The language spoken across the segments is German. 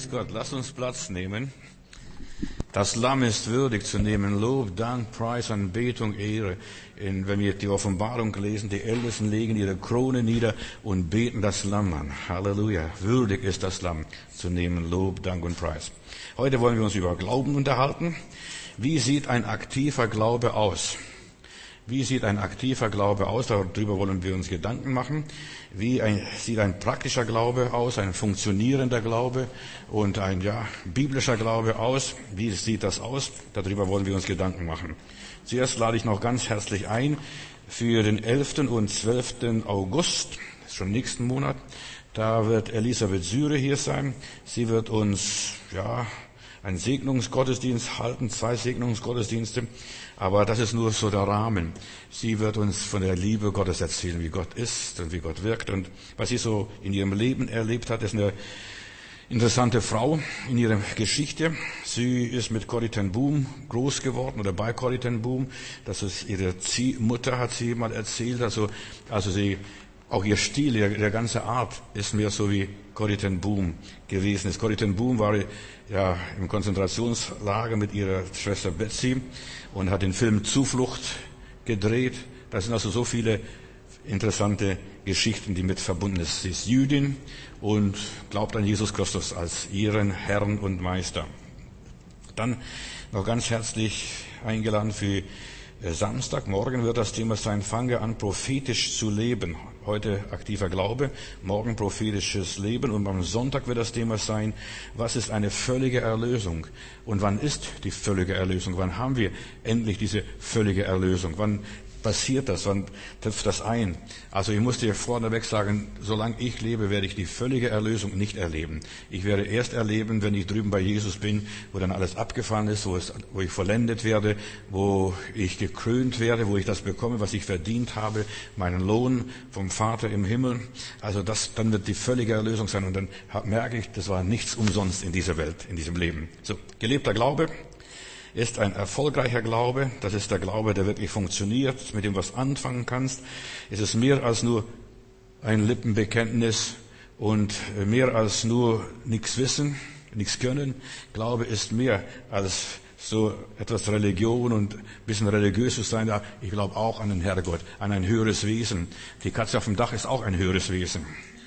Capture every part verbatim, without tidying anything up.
Preis Gott. Lass uns Platz nehmen. Das Lamm ist würdig zu nehmen. Lob, Dank, Preis, Anbetung, Ehre. In, wenn wir die Offenbarung lesen, die Ältesten legen ihre Krone nieder und beten das Lamm an. Halleluja. Würdig ist das Lamm zu nehmen. Lob, Dank und Preis. Heute wollen wir uns über Glauben unterhalten. Wie sieht ein aktiver Glaube aus? Wie sieht ein aktiver Glaube aus? Darüber wollen wir uns Gedanken machen. Wie ein, sieht ein praktischer Glaube aus, ein funktionierender Glaube und ein ja, biblischer Glaube aus? Wie sieht das aus? Darüber wollen wir uns Gedanken machen. Zuerst lade ich noch ganz herzlich ein für den elften und zwölften August, das ist schon nächsten Monat. Da wird Elisabeth Syre hier sein. Sie wird uns ja einen Segnungsgottesdienst halten, zwei Segnungsgottesdienste. Aber das ist nur so der Rahmen. Sie wird uns von der Liebe Gottes erzählen, wie Gott ist und wie Gott wirkt. Und was sie so in ihrem Leben erlebt hat, ist eine interessante Frau in ihrer Geschichte. Sie ist mit Corrie ten Boom groß geworden oder bei Corrie ten Boom. Das ist ihre Ziehmutter, hat sie mal erzählt. Also, also sie, auch ihr Stil, ihre, ihre ganze Art ist mehr so wie Corrie ten Boom gewesen ist. Corrie ten Boom war ja im Konzentrationslager mit ihrer Schwester Betsy und hat den Film Zuflucht gedreht. Da sind also so viele interessante Geschichten, die mit verbunden sind. Sie ist Jüdin und glaubt an Jesus Christus als ihren Herrn und Meister. Dann noch ganz herzlich eingeladen für Samstag. Morgen wird das Thema sein, fange an, prophetisch zu leben. Heute aktiver Glaube, morgen prophetisches Leben. Und am Sonntag wird das Thema sein, was ist eine völlige Erlösung? Und wann ist die völlige Erlösung? Wann haben wir endlich diese völlige Erlösung? Wann passiert das? Wann trifft das ein? Also ich muss dir vorneweg sagen, solange ich lebe, werde ich die völlige Erlösung nicht erleben. Ich werde erst erleben, wenn ich drüben bei Jesus bin, wo dann alles abgefallen ist, wo, es, wo ich vollendet werde, wo ich gekrönt werde, wo ich das bekomme, was ich verdient habe, meinen Lohn vom Vater im Himmel. Also das, dann wird die völlige Erlösung sein und dann merke ich, das war nichts umsonst in dieser Welt, in diesem Leben. So, gelebter Glaube ist ein erfolgreicher Glaube. Das ist der Glaube, der wirklich funktioniert, mit dem was anfangen kannst. Es ist mehr als nur ein Lippenbekenntnis und mehr als nur nichts wissen, nichts können. Glaube ist mehr als so etwas Religion und ein bisschen religiös zu sein. Ich glaube auch an den Herrgott, an ein höheres Wesen. Die Katze auf dem Dach ist auch ein höheres Wesen.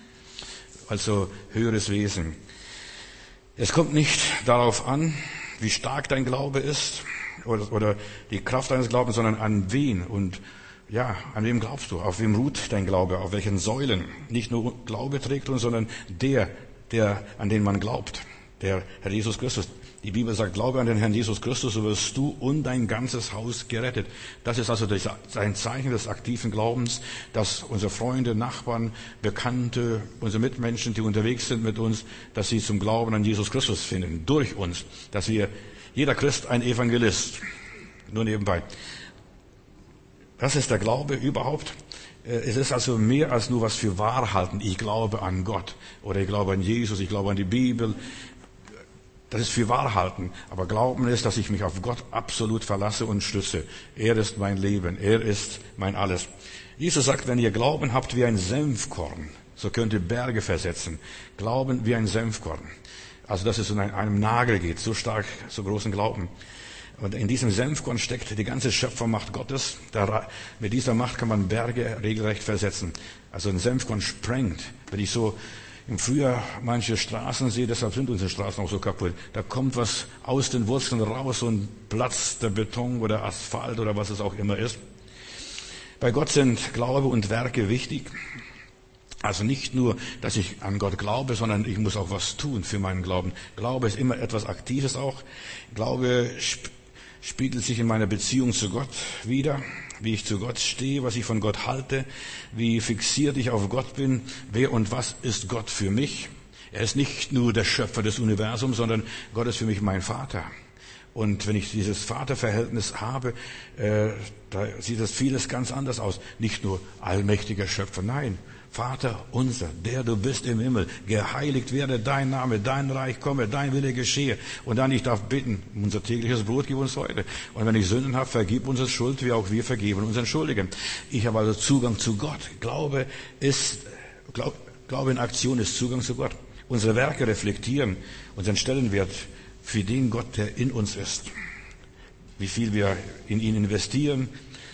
Also höheres Wesen. Es kommt nicht darauf an, wie stark dein Glaube ist oder, oder die Kraft deines Glaubens, sondern an wen und ja, an wem glaubst du? Auf wem ruht dein Glaube? Auf welchen Säulen? Nicht nur Glaube trägt uns, sondern der, der, an den man glaubt, der Herr Jesus Christus. Die Bibel sagt, glaube an den Herrn Jesus Christus, so wirst du und dein ganzes Haus gerettet. Das ist also ein Zeichen des aktiven Glaubens, dass unsere Freunde, Nachbarn, Bekannte, unsere Mitmenschen, die unterwegs sind mit uns, dass sie zum Glauben an Jesus Christus finden, durch uns. Dass wir, jeder Christ ein Evangelist, nur nebenbei. Das ist der Glaube überhaupt. Es ist also mehr als nur was für wahr halten. Ich glaube an Gott oder ich glaube an Jesus, ich glaube an die Bibel. Das ist für wahr halten. Aber Glauben ist, dass ich mich auf Gott absolut verlasse und stütze. Er ist mein Leben. Er ist mein Alles. Jesus sagt, wenn ihr Glauben habt wie ein Senfkorn, so könnt ihr Berge versetzen. Glauben wie ein Senfkorn. Also, dass es in einem Nagel geht. So stark, so großen Glauben. Und in diesem Senfkorn steckt die ganze Schöpfermacht Gottes. Da, mit dieser Macht kann man Berge regelrecht versetzen. Also ein Senfkorn sprengt. Wenn ich so im Frühjahr manche Straßen sehe, deshalb sind unsere Straßen auch so kaputt. Da kommt was aus den Wurzeln raus und platzt der Beton oder Asphalt oder was es auch immer ist. Bei Gott sind Glaube und Werke wichtig. Also nicht nur, dass ich an Gott glaube, sondern ich muss auch was tun für meinen Glauben. Glaube ist immer etwas Aktives auch. Glaube spiegelt sich in meiner Beziehung zu Gott wider, wie ich zu Gott stehe, was ich von Gott halte, wie fixiert ich auf Gott bin, wer und was ist Gott für mich. Er ist nicht nur der Schöpfer des Universums, sondern Gott ist für mich mein Vater. Und wenn ich dieses Vaterverhältnis habe, äh, da sieht das vieles ganz anders aus. Nicht nur allmächtiger Schöpfer, nein. Vater unser, der du bist im Himmel, geheiligt werde dein Name, dein Reich komme, dein Wille geschehe. Und dann, ich darf bitten, unser tägliches Brot gib uns heute. Und wenn ich Sünden habe, vergib unsere Schuld, wie auch wir vergeben unseren Schuldigen. Ich habe also Zugang zu Gott. Glaube ist, Glaube, Glaube in Aktion ist Zugang zu Gott. Unsere Werke reflektieren unseren Stellenwert für den Gott, der in uns ist. Wie viel wir in ihn investieren,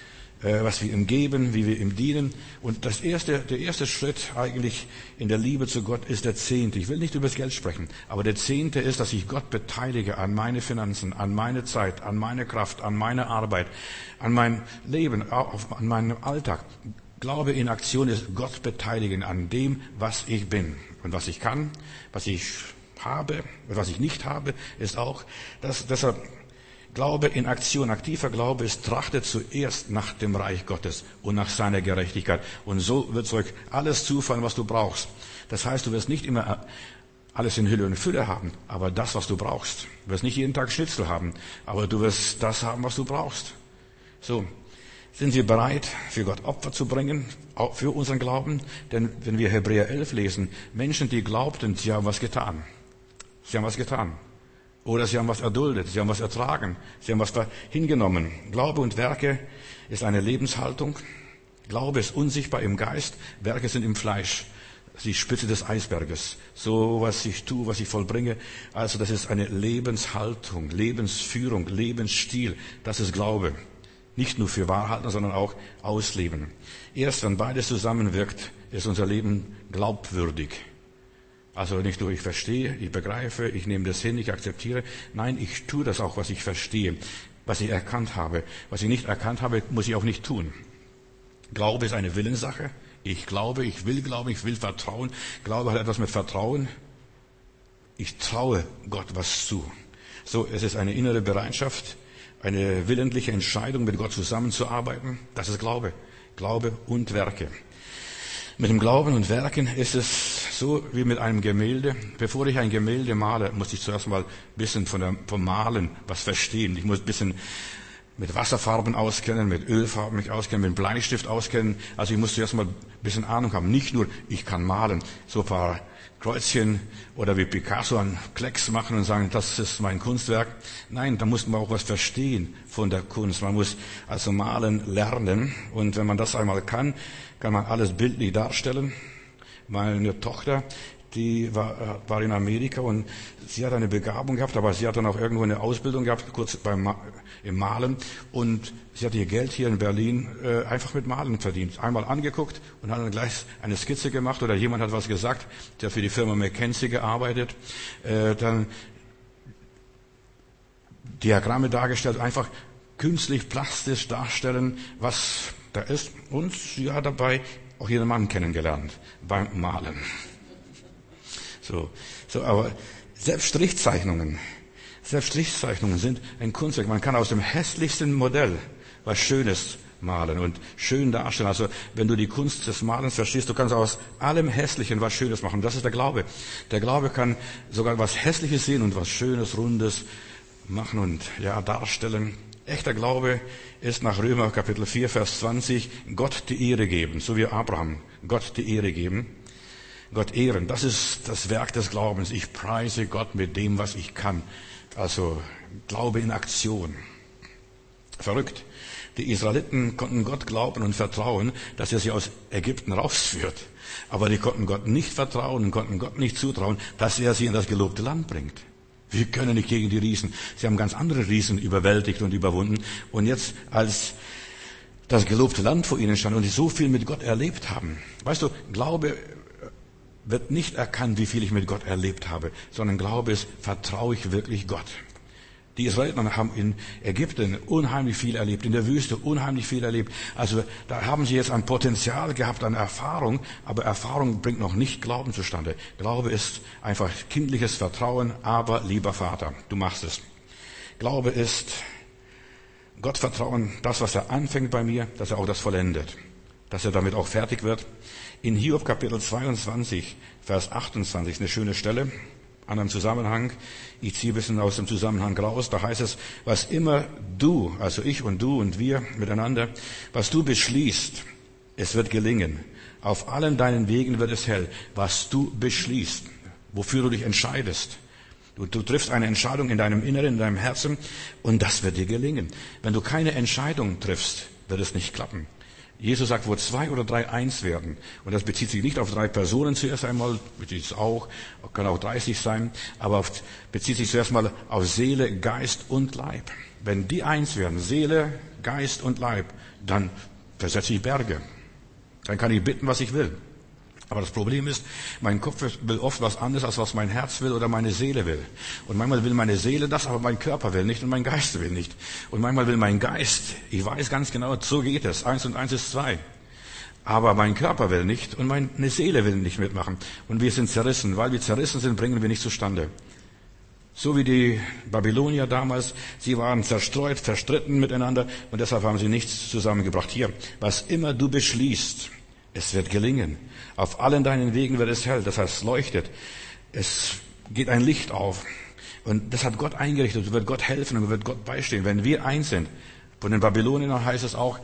was wir ihm geben, wie wir ihm dienen. Und das erste, der erste Schritt eigentlich in der Liebe zu Gott ist der Zehnte. Ich will nicht über das Geld sprechen, aber der Zehnte ist, dass ich Gott beteilige an meine Finanzen, an meine Zeit, an meine Kraft, an meine Arbeit, an mein Leben, an meinen Alltag. Glaube in Aktion ist Gott beteiligen an dem, was ich bin und was ich kann, was ich habe und was ich nicht habe, ist auch, dass deshalb Glaube in Aktion, aktiver Glaube ist, trachtet zuerst nach dem Reich Gottes und nach seiner Gerechtigkeit. Und so wird euch alles zufallen, was du brauchst. Das heißt, du wirst nicht immer alles in Hülle und Fülle haben, aber das, was du brauchst. Du wirst nicht jeden Tag Schnitzel haben, aber du wirst das haben, was du brauchst. So, sind wir bereit, für Gott Opfer zu bringen, auch für unseren Glauben? Denn wenn wir Hebräer elf lesen, Menschen, die glaubten, sie haben was getan. Sie haben was getan. Oder sie haben was erduldet, sie haben was ertragen, sie haben was hingenommen. Glaube und Werke ist eine Lebenshaltung. Glaube ist unsichtbar im Geist, Werke sind im Fleisch. Die Spitze des Eisberges. So, was ich tue, was ich vollbringe. Also, das ist eine Lebenshaltung, Lebensführung, Lebensstil. Das ist Glaube. Nicht nur für Wahrhalten, sondern auch ausleben. Erst wenn beides zusammenwirkt, ist unser Leben glaubwürdig. Also nicht nur ich verstehe, ich begreife, ich nehme das hin, ich akzeptiere. Nein, ich tue das auch, was ich verstehe, was ich erkannt habe. Was ich nicht erkannt habe, muss ich auch nicht tun. Glaube ist eine Willenssache. Ich glaube, ich will glauben, ich will vertrauen. Glaube hat etwas mit Vertrauen. Ich traue Gott was zu. So, es ist eine innere Bereitschaft, eine willentliche Entscheidung, mit Gott zusammenzuarbeiten. Das ist Glaube. Glaube und Werke. Mit dem Glauben und Werken ist es so wie mit einem Gemälde. Bevor ich ein Gemälde male, muss ich zuerst mal ein bisschen von der, vom Malen was verstehen. Ich muss ein bisschen mit Wasserfarben auskennen, mit Ölfarben mich auskennen, mit Bleistift auskennen. Also ich muss zuerst mal ein bisschen Ahnung haben. Nicht nur, ich kann malen, so ein paar Kreuzchen oder wie Picasso einen Klecks machen und sagen, das ist mein Kunstwerk. Nein, da muss man auch was verstehen von der Kunst. Man muss also malen lernen. Und wenn man das einmal kann, kann man alles bildlich darstellen. Meine Tochter, die war, war in Amerika und sie hat eine Begabung gehabt, aber sie hat dann auch irgendwo eine Ausbildung gehabt, kurz beim im Malen. Und sie hat ihr Geld hier in Berlin äh, einfach mit Malen verdient. Einmal angeguckt und hat dann gleich eine Skizze gemacht oder jemand hat was gesagt, der für die Firma McKinsey gearbeitet. Äh, dann Diagramme dargestellt, einfach künstlich, plastisch darstellen, was da ist. Und sie hat dabei auch ihren Mann kennengelernt beim Malen. So, so, aber selbst Strichzeichnungen, selbst Strichzeichnungen sind ein Kunstwerk. Man kann aus dem hässlichsten Modell was Schönes malen und schön darstellen. Also, wenn du die Kunst des Malens verstehst, du kannst aus allem Hässlichen was Schönes machen. Das ist der Glaube. Der Glaube kann sogar was Hässliches sehen und was Schönes, Rundes machen und, ja, darstellen. Echter Glaube ist nach Römer Kapitel vier, Vers zwanzig, Gott die Ehre geben, so wie Abraham, Gott die Ehre geben. Gott ehren, das ist das Werk des Glaubens. Ich preise Gott mit dem, was ich kann. Also Glaube in Aktion. Verrückt. Die Israeliten konnten Gott glauben und vertrauen, dass er sie aus Ägypten rausführt. Aber die konnten Gott nicht vertrauen und konnten Gott nicht zutrauen, dass er sie in das gelobte Land bringt. Wir können nicht gegen die Riesen. Sie haben ganz andere Riesen überwältigt und überwunden. Und jetzt, als das gelobte Land vor ihnen stand und sie so viel mit Gott erlebt haben. Weißt du, Glaube wird nicht erkannt, wie viel ich mit Gott erlebt habe, sondern Glaube ist, vertraue ich wirklich Gott. Die Israeliten haben in Ägypten unheimlich viel erlebt, in der Wüste unheimlich viel erlebt. Also da haben sie jetzt ein Potenzial gehabt an Erfahrung, aber Erfahrung bringt noch nicht Glauben zustande. Glaube ist einfach kindliches Vertrauen, aber lieber Vater, du machst es. Glaube ist Gott vertrauen, das, was er anfängt bei mir, dass er auch das vollendet, dass er damit auch fertig wird. In Hiob Kapitel zweiundzwanzig, Vers achtundzwanzig, ist eine schöne Stelle, an einem Zusammenhang. Ich ziehe ein bisschen aus dem Zusammenhang raus. Da heißt es, was immer du, also ich und du und wir miteinander, was du beschließt, es wird gelingen. Auf allen deinen Wegen wird es hell. Was du beschließt, wofür du dich entscheidest. Du, du triffst eine Entscheidung in deinem Inneren, in deinem Herzen und das wird dir gelingen. Wenn du keine Entscheidung triffst, wird es nicht klappen. Jesus sagt, wo zwei oder drei eins werden. Und das bezieht sich nicht auf drei Personen zuerst einmal, bezieht es auch, kann auch dreißig sein, aber auf, bezieht sich zuerst mal auf Seele, Geist und Leib. Wenn die eins werden, Seele, Geist und Leib, dann versetze ich Berge. Dann kann ich bitten, was ich will. Aber das Problem ist, mein Kopf will oft was anderes, als was mein Herz will oder meine Seele will. Und manchmal will meine Seele das, aber mein Körper will nicht und mein Geist will nicht. Und manchmal will mein Geist, ich weiß ganz genau, so geht es. Eins und eins ist zwei. Aber mein Körper will nicht und meine Seele will nicht mitmachen. Und wir sind zerrissen. Weil wir zerrissen sind, bringen wir nicht zustande. So wie die Babylonier damals, sie waren zerstreut, verstritten miteinander und deshalb haben sie nichts zusammengebracht. Hier, was immer du beschließt, es wird gelingen. Auf allen deinen Wegen wird es hell, das heißt leuchtet. Es geht ein Licht auf. Und das hat Gott eingerichtet. Und wird Gott helfen und wird Gott beistehen. Wenn wir eins sind, von den Babyloniern heißt es auch,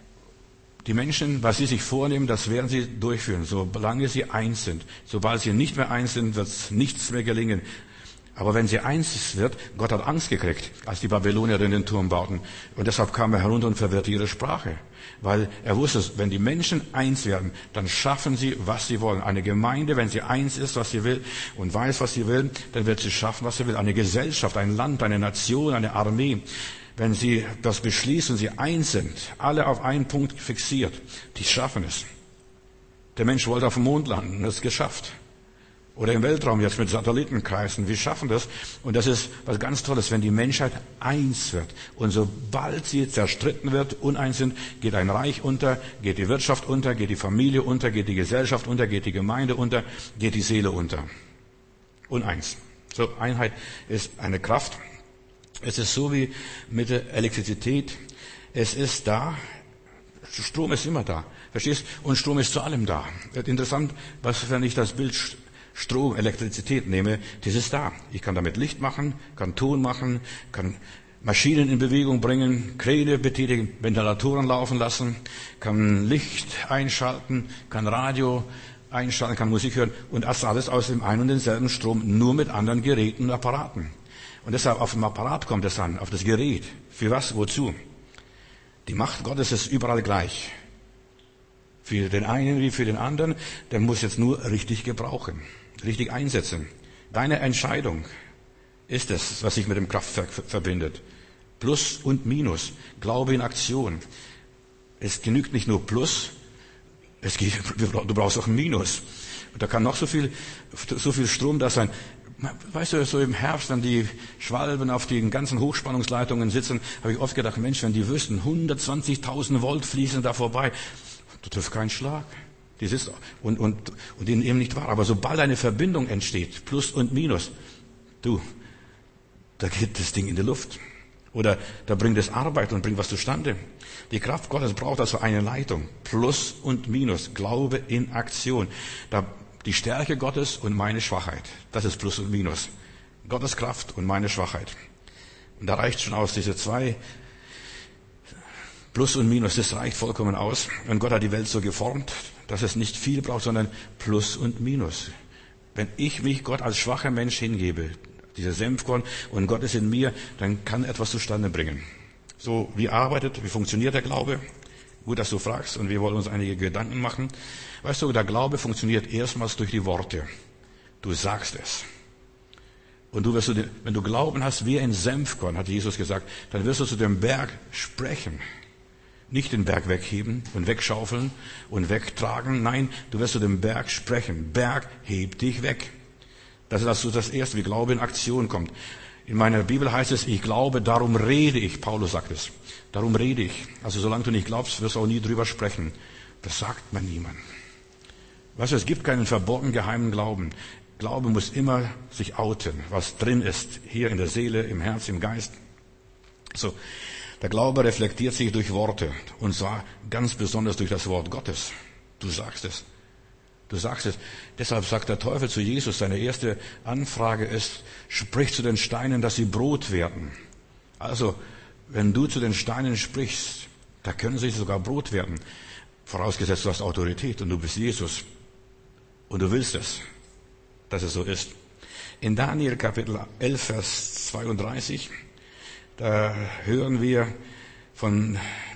die Menschen, was sie sich vornehmen, das werden sie durchführen, solange sie eins sind. Sobald sie nicht mehr eins sind, wird nichts mehr gelingen. Aber wenn sie eins wird, Gott hat Angst gekriegt, als die Babylonier den Turm bauten. Und deshalb kam er herunter und verwirrte ihre Sprache. Weil er wusste, wenn die Menschen eins werden, dann schaffen sie, was sie wollen. Eine Gemeinde, wenn sie eins ist, was sie will, und weiß, was sie will, dann wird sie schaffen, was sie will. Eine Gesellschaft, ein Land, eine Nation, eine Armee. Wenn sie das beschließen, sie eins sind, alle auf einen Punkt fixiert, die schaffen es. Der Mensch wollte auf dem Mond landen, das ist geschafft. Oder im Weltraum jetzt mit Satellitenkreisen. Wir schaffen das. Und das ist was ganz Tolles, wenn die Menschheit eins wird. Und sobald sie zerstritten wird, uneins sind, geht ein Reich unter, geht die Wirtschaft unter, geht die Familie unter, geht die Gesellschaft unter, geht die Gemeinde unter, geht die Seele unter. Uneins. So, Einheit ist eine Kraft. Es ist so wie mit der Elektrizität. Es ist da. Strom ist immer da. Verstehst? Und Strom ist zu allem da. Interessant, was, wenn ich das Bild Strom, Elektrizität nehme, das ist da. Ich kann damit Licht machen, kann Ton machen, kann Maschinen in Bewegung bringen, Kräne betätigen, Ventilatoren laufen lassen, kann Licht einschalten, kann Radio einschalten, kann Musik hören und das alles aus dem einen und denselben Strom, nur mit anderen Geräten und Apparaten. Und deshalb auf dem Apparat kommt es an, auf das Gerät. Für was, wozu? Die Macht Gottes ist überall gleich. Für den einen wie für den anderen, der muss jetzt nur richtig gebrauchen, richtig einsetzen. Deine Entscheidung ist es, was sich mit dem Kraftwerk verbindet. Plus und Minus, Glaube in Aktion. Es genügt nicht nur Plus, es geht, du brauchst auch ein Minus. Und da kann noch so viel, so viel Strom da sein. Weißt du, so im Herbst, wenn die Schwalben auf den ganzen Hochspannungsleitungen sitzen, habe ich oft gedacht, Mensch, wenn die wüssten, hundertzwanzigtausend Volt fließen da vorbei. Du triffst keinen Schlag. Die sitzt und, und, und denen eben nicht wahr. Aber sobald eine Verbindung entsteht, Plus und Minus, du, da geht das Ding in die Luft. Oder da bringt es Arbeit und bringt was zustande. Die Kraft Gottes braucht also eine Leitung. Plus und Minus. Glaube in Aktion. Da, die Stärke Gottes und meine Schwachheit. Das ist Plus und Minus. Gottes Kraft und meine Schwachheit. Und da reicht schon aus, diese zwei Plus und Minus, das reicht vollkommen aus. Und Gott hat die Welt so geformt, dass es nicht viel braucht, sondern Plus und Minus. Wenn ich mich Gott als schwacher Mensch hingebe, dieser Senfkorn, und Gott ist in mir, dann kann etwas zustande bringen. So, wie arbeitet, wie funktioniert der Glaube? Gut, dass du fragst, und wir wollen uns einige Gedanken machen. Weißt du, der Glaube funktioniert erstmals durch die Worte. Du sagst es. Und du wirst, wenn du Glauben hast wie ein Senfkorn, hat Jesus gesagt, dann wirst du zu dem Berg sprechen. Nicht den Berg wegheben und wegschaufeln und wegtragen. Nein, du wirst zu dem Berg sprechen. Berg, heb dich weg. Das ist also das Erste, wie Glaube in Aktion kommt. In meiner Bibel heißt es, ich glaube, darum rede ich. Paulus sagt es. Darum rede ich. Also solange du nicht glaubst, wirst du auch nie drüber sprechen. Das sagt man niemand. Weißt du, es gibt keinen verborgenen, geheimen Glauben. Glaube muss immer sich outen, was drin ist. Hier in der Seele, im Herz, im Geist. So. Der Glaube reflektiert sich durch Worte, und zwar ganz besonders durch das Wort Gottes. Du sagst es. Du sagst es. Deshalb sagt der Teufel zu Jesus, seine erste Anfrage ist, sprich zu den Steinen, dass sie Brot werden. Also, wenn du zu den Steinen sprichst, da können sie sogar Brot werden. Vorausgesetzt, du hast Autorität und du bist Jesus. Und du willst es, dass es so ist. In Daniel Kapitel elf, Vers zweiunddreißig, da hören wir von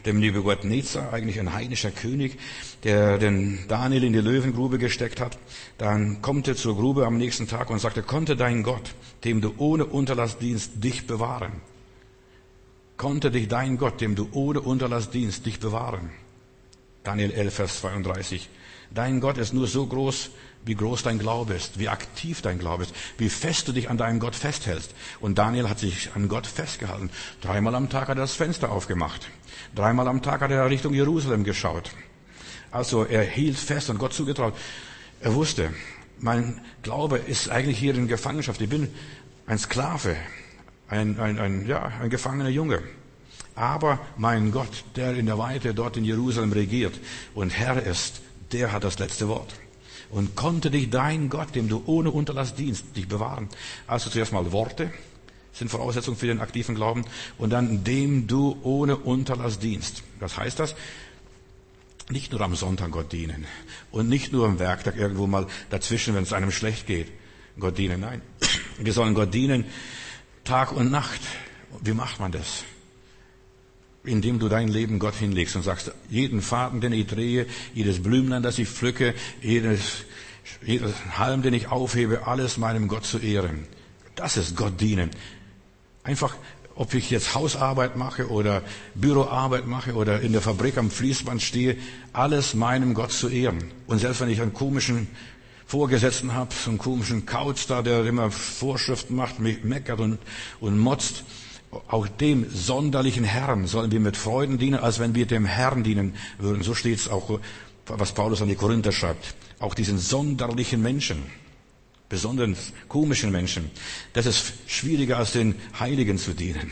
dem Nebukadnezar, eigentlich ein heidnischer König, der den Daniel in die Löwengrube gesteckt hat. Dann kommt er zur Grube am nächsten Tag und sagte, konnte dein Gott, dem du ohne Unterlass dienst, dich bewahren? Konnte dich dein Gott, dem du ohne Unterlass dienst, dich bewahren? Daniel elf, Vers zweiunddreißig. Dein Gott ist nur so groß, wie groß dein Glaube ist, wie aktiv dein Glaube ist, wie fest du dich an deinem Gott festhältst. Und Daniel hat sich an Gott festgehalten. Dreimal am Tag hat er das Fenster aufgemacht. Dreimal am Tag hat er Richtung Jerusalem geschaut. Also er hielt fest und Gott zugetraut. Er wusste, mein Glaube ist eigentlich hier in Gefangenschaft. Ich bin ein Sklave, ein, ein, ein, ja, ein gefangener Junge. Aber mein Gott, der in der Weite dort in Jerusalem regiert und Herr ist, der hat das letzte Wort. Und konnte dich dein Gott, dem du ohne Unterlass dienst, dich bewahren. Also zuerst mal Worte sind Voraussetzung für den aktiven Glauben und dann dem du ohne Unterlass dienst. Was heißt das? Nicht nur am Sonntag Gott dienen und nicht nur am Werktag irgendwo mal dazwischen, wenn es einem schlecht geht, Gott dienen. Nein, wir sollen Gott dienen Tag und Nacht. Wie macht man das? Indem du dein Leben Gott hinlegst und sagst, jeden Faden, den ich drehe, jedes Blümlein, das ich pflücke, jedes, jedes Halm, den ich aufhebe, alles meinem Gott zu ehren. Das ist Gott dienen. Einfach, ob ich jetzt Hausarbeit mache oder Büroarbeit mache oder in der Fabrik am Fließband stehe, alles meinem Gott zu ehren. Und selbst wenn ich einen komischen Vorgesetzten habe, so einen komischen Kauz da, der immer Vorschriften macht, mich meckert und, und motzt, auch dem sonderlichen Herrn sollen wir mit Freuden dienen, als wenn wir dem Herrn dienen würden. So steht es auch, was Paulus an die Korinther schreibt. Auch diesen sonderlichen Menschen, besonders komischen Menschen, das ist schwieriger als den Heiligen zu dienen.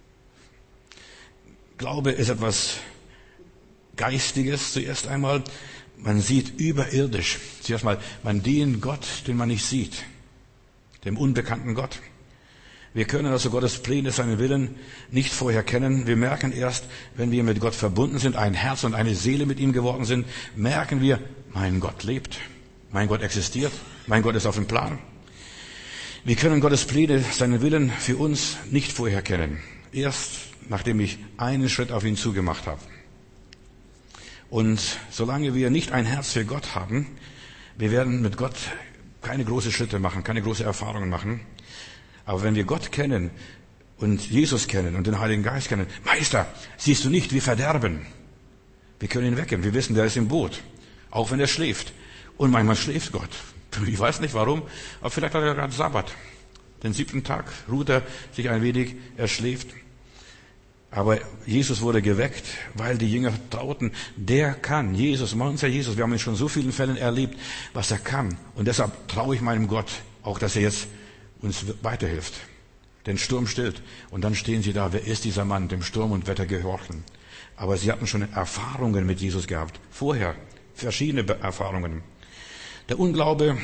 Glaube ist etwas Geistiges zuerst einmal. Man sieht überirdisch. Zuerst mal, man dient Gott, den man nicht sieht, dem unbekannten Gott. Wir können also Gottes Pläne, seinen Willen nicht vorher kennen. Wir merken erst, wenn wir mit Gott verbunden sind, ein Herz und eine Seele mit ihm geworden sind, merken wir, mein Gott lebt, mein Gott existiert, mein Gott ist auf dem Plan. Wir können Gottes Pläne, seinen Willen für uns nicht vorher kennen. Erst nachdem ich einen Schritt auf ihn zugemacht habe. Und solange wir nicht ein Herz für Gott haben, wir werden mit Gott keine großen Schritte machen, keine großen Erfahrungen machen. Aber wenn wir Gott kennen und Jesus kennen und den Heiligen Geist kennen, Meister, siehst du nicht, wir verderben. Wir können ihn wecken. Wir wissen, der ist im Boot. Auch wenn er schläft. Und manchmal schläft Gott. Ich weiß nicht warum, aber vielleicht hat er gerade Sabbat. Den siebten Tag ruht er sich ein wenig, er schläft. Aber Jesus wurde geweckt, weil die Jünger trauten, der kann, Jesus, unser Jesus, wir haben in schon so vielen Fällen erlebt, was er kann. Und deshalb traue ich meinem Gott, auch dass er jetzt uns weiterhilft, den Sturm stillt. Und dann stehen sie da, wer ist dieser Mann, dem Sturm und Wetter gehorchen. Aber sie hatten schon Erfahrungen mit Jesus gehabt, vorher, verschiedene Erfahrungen. Der Unglaube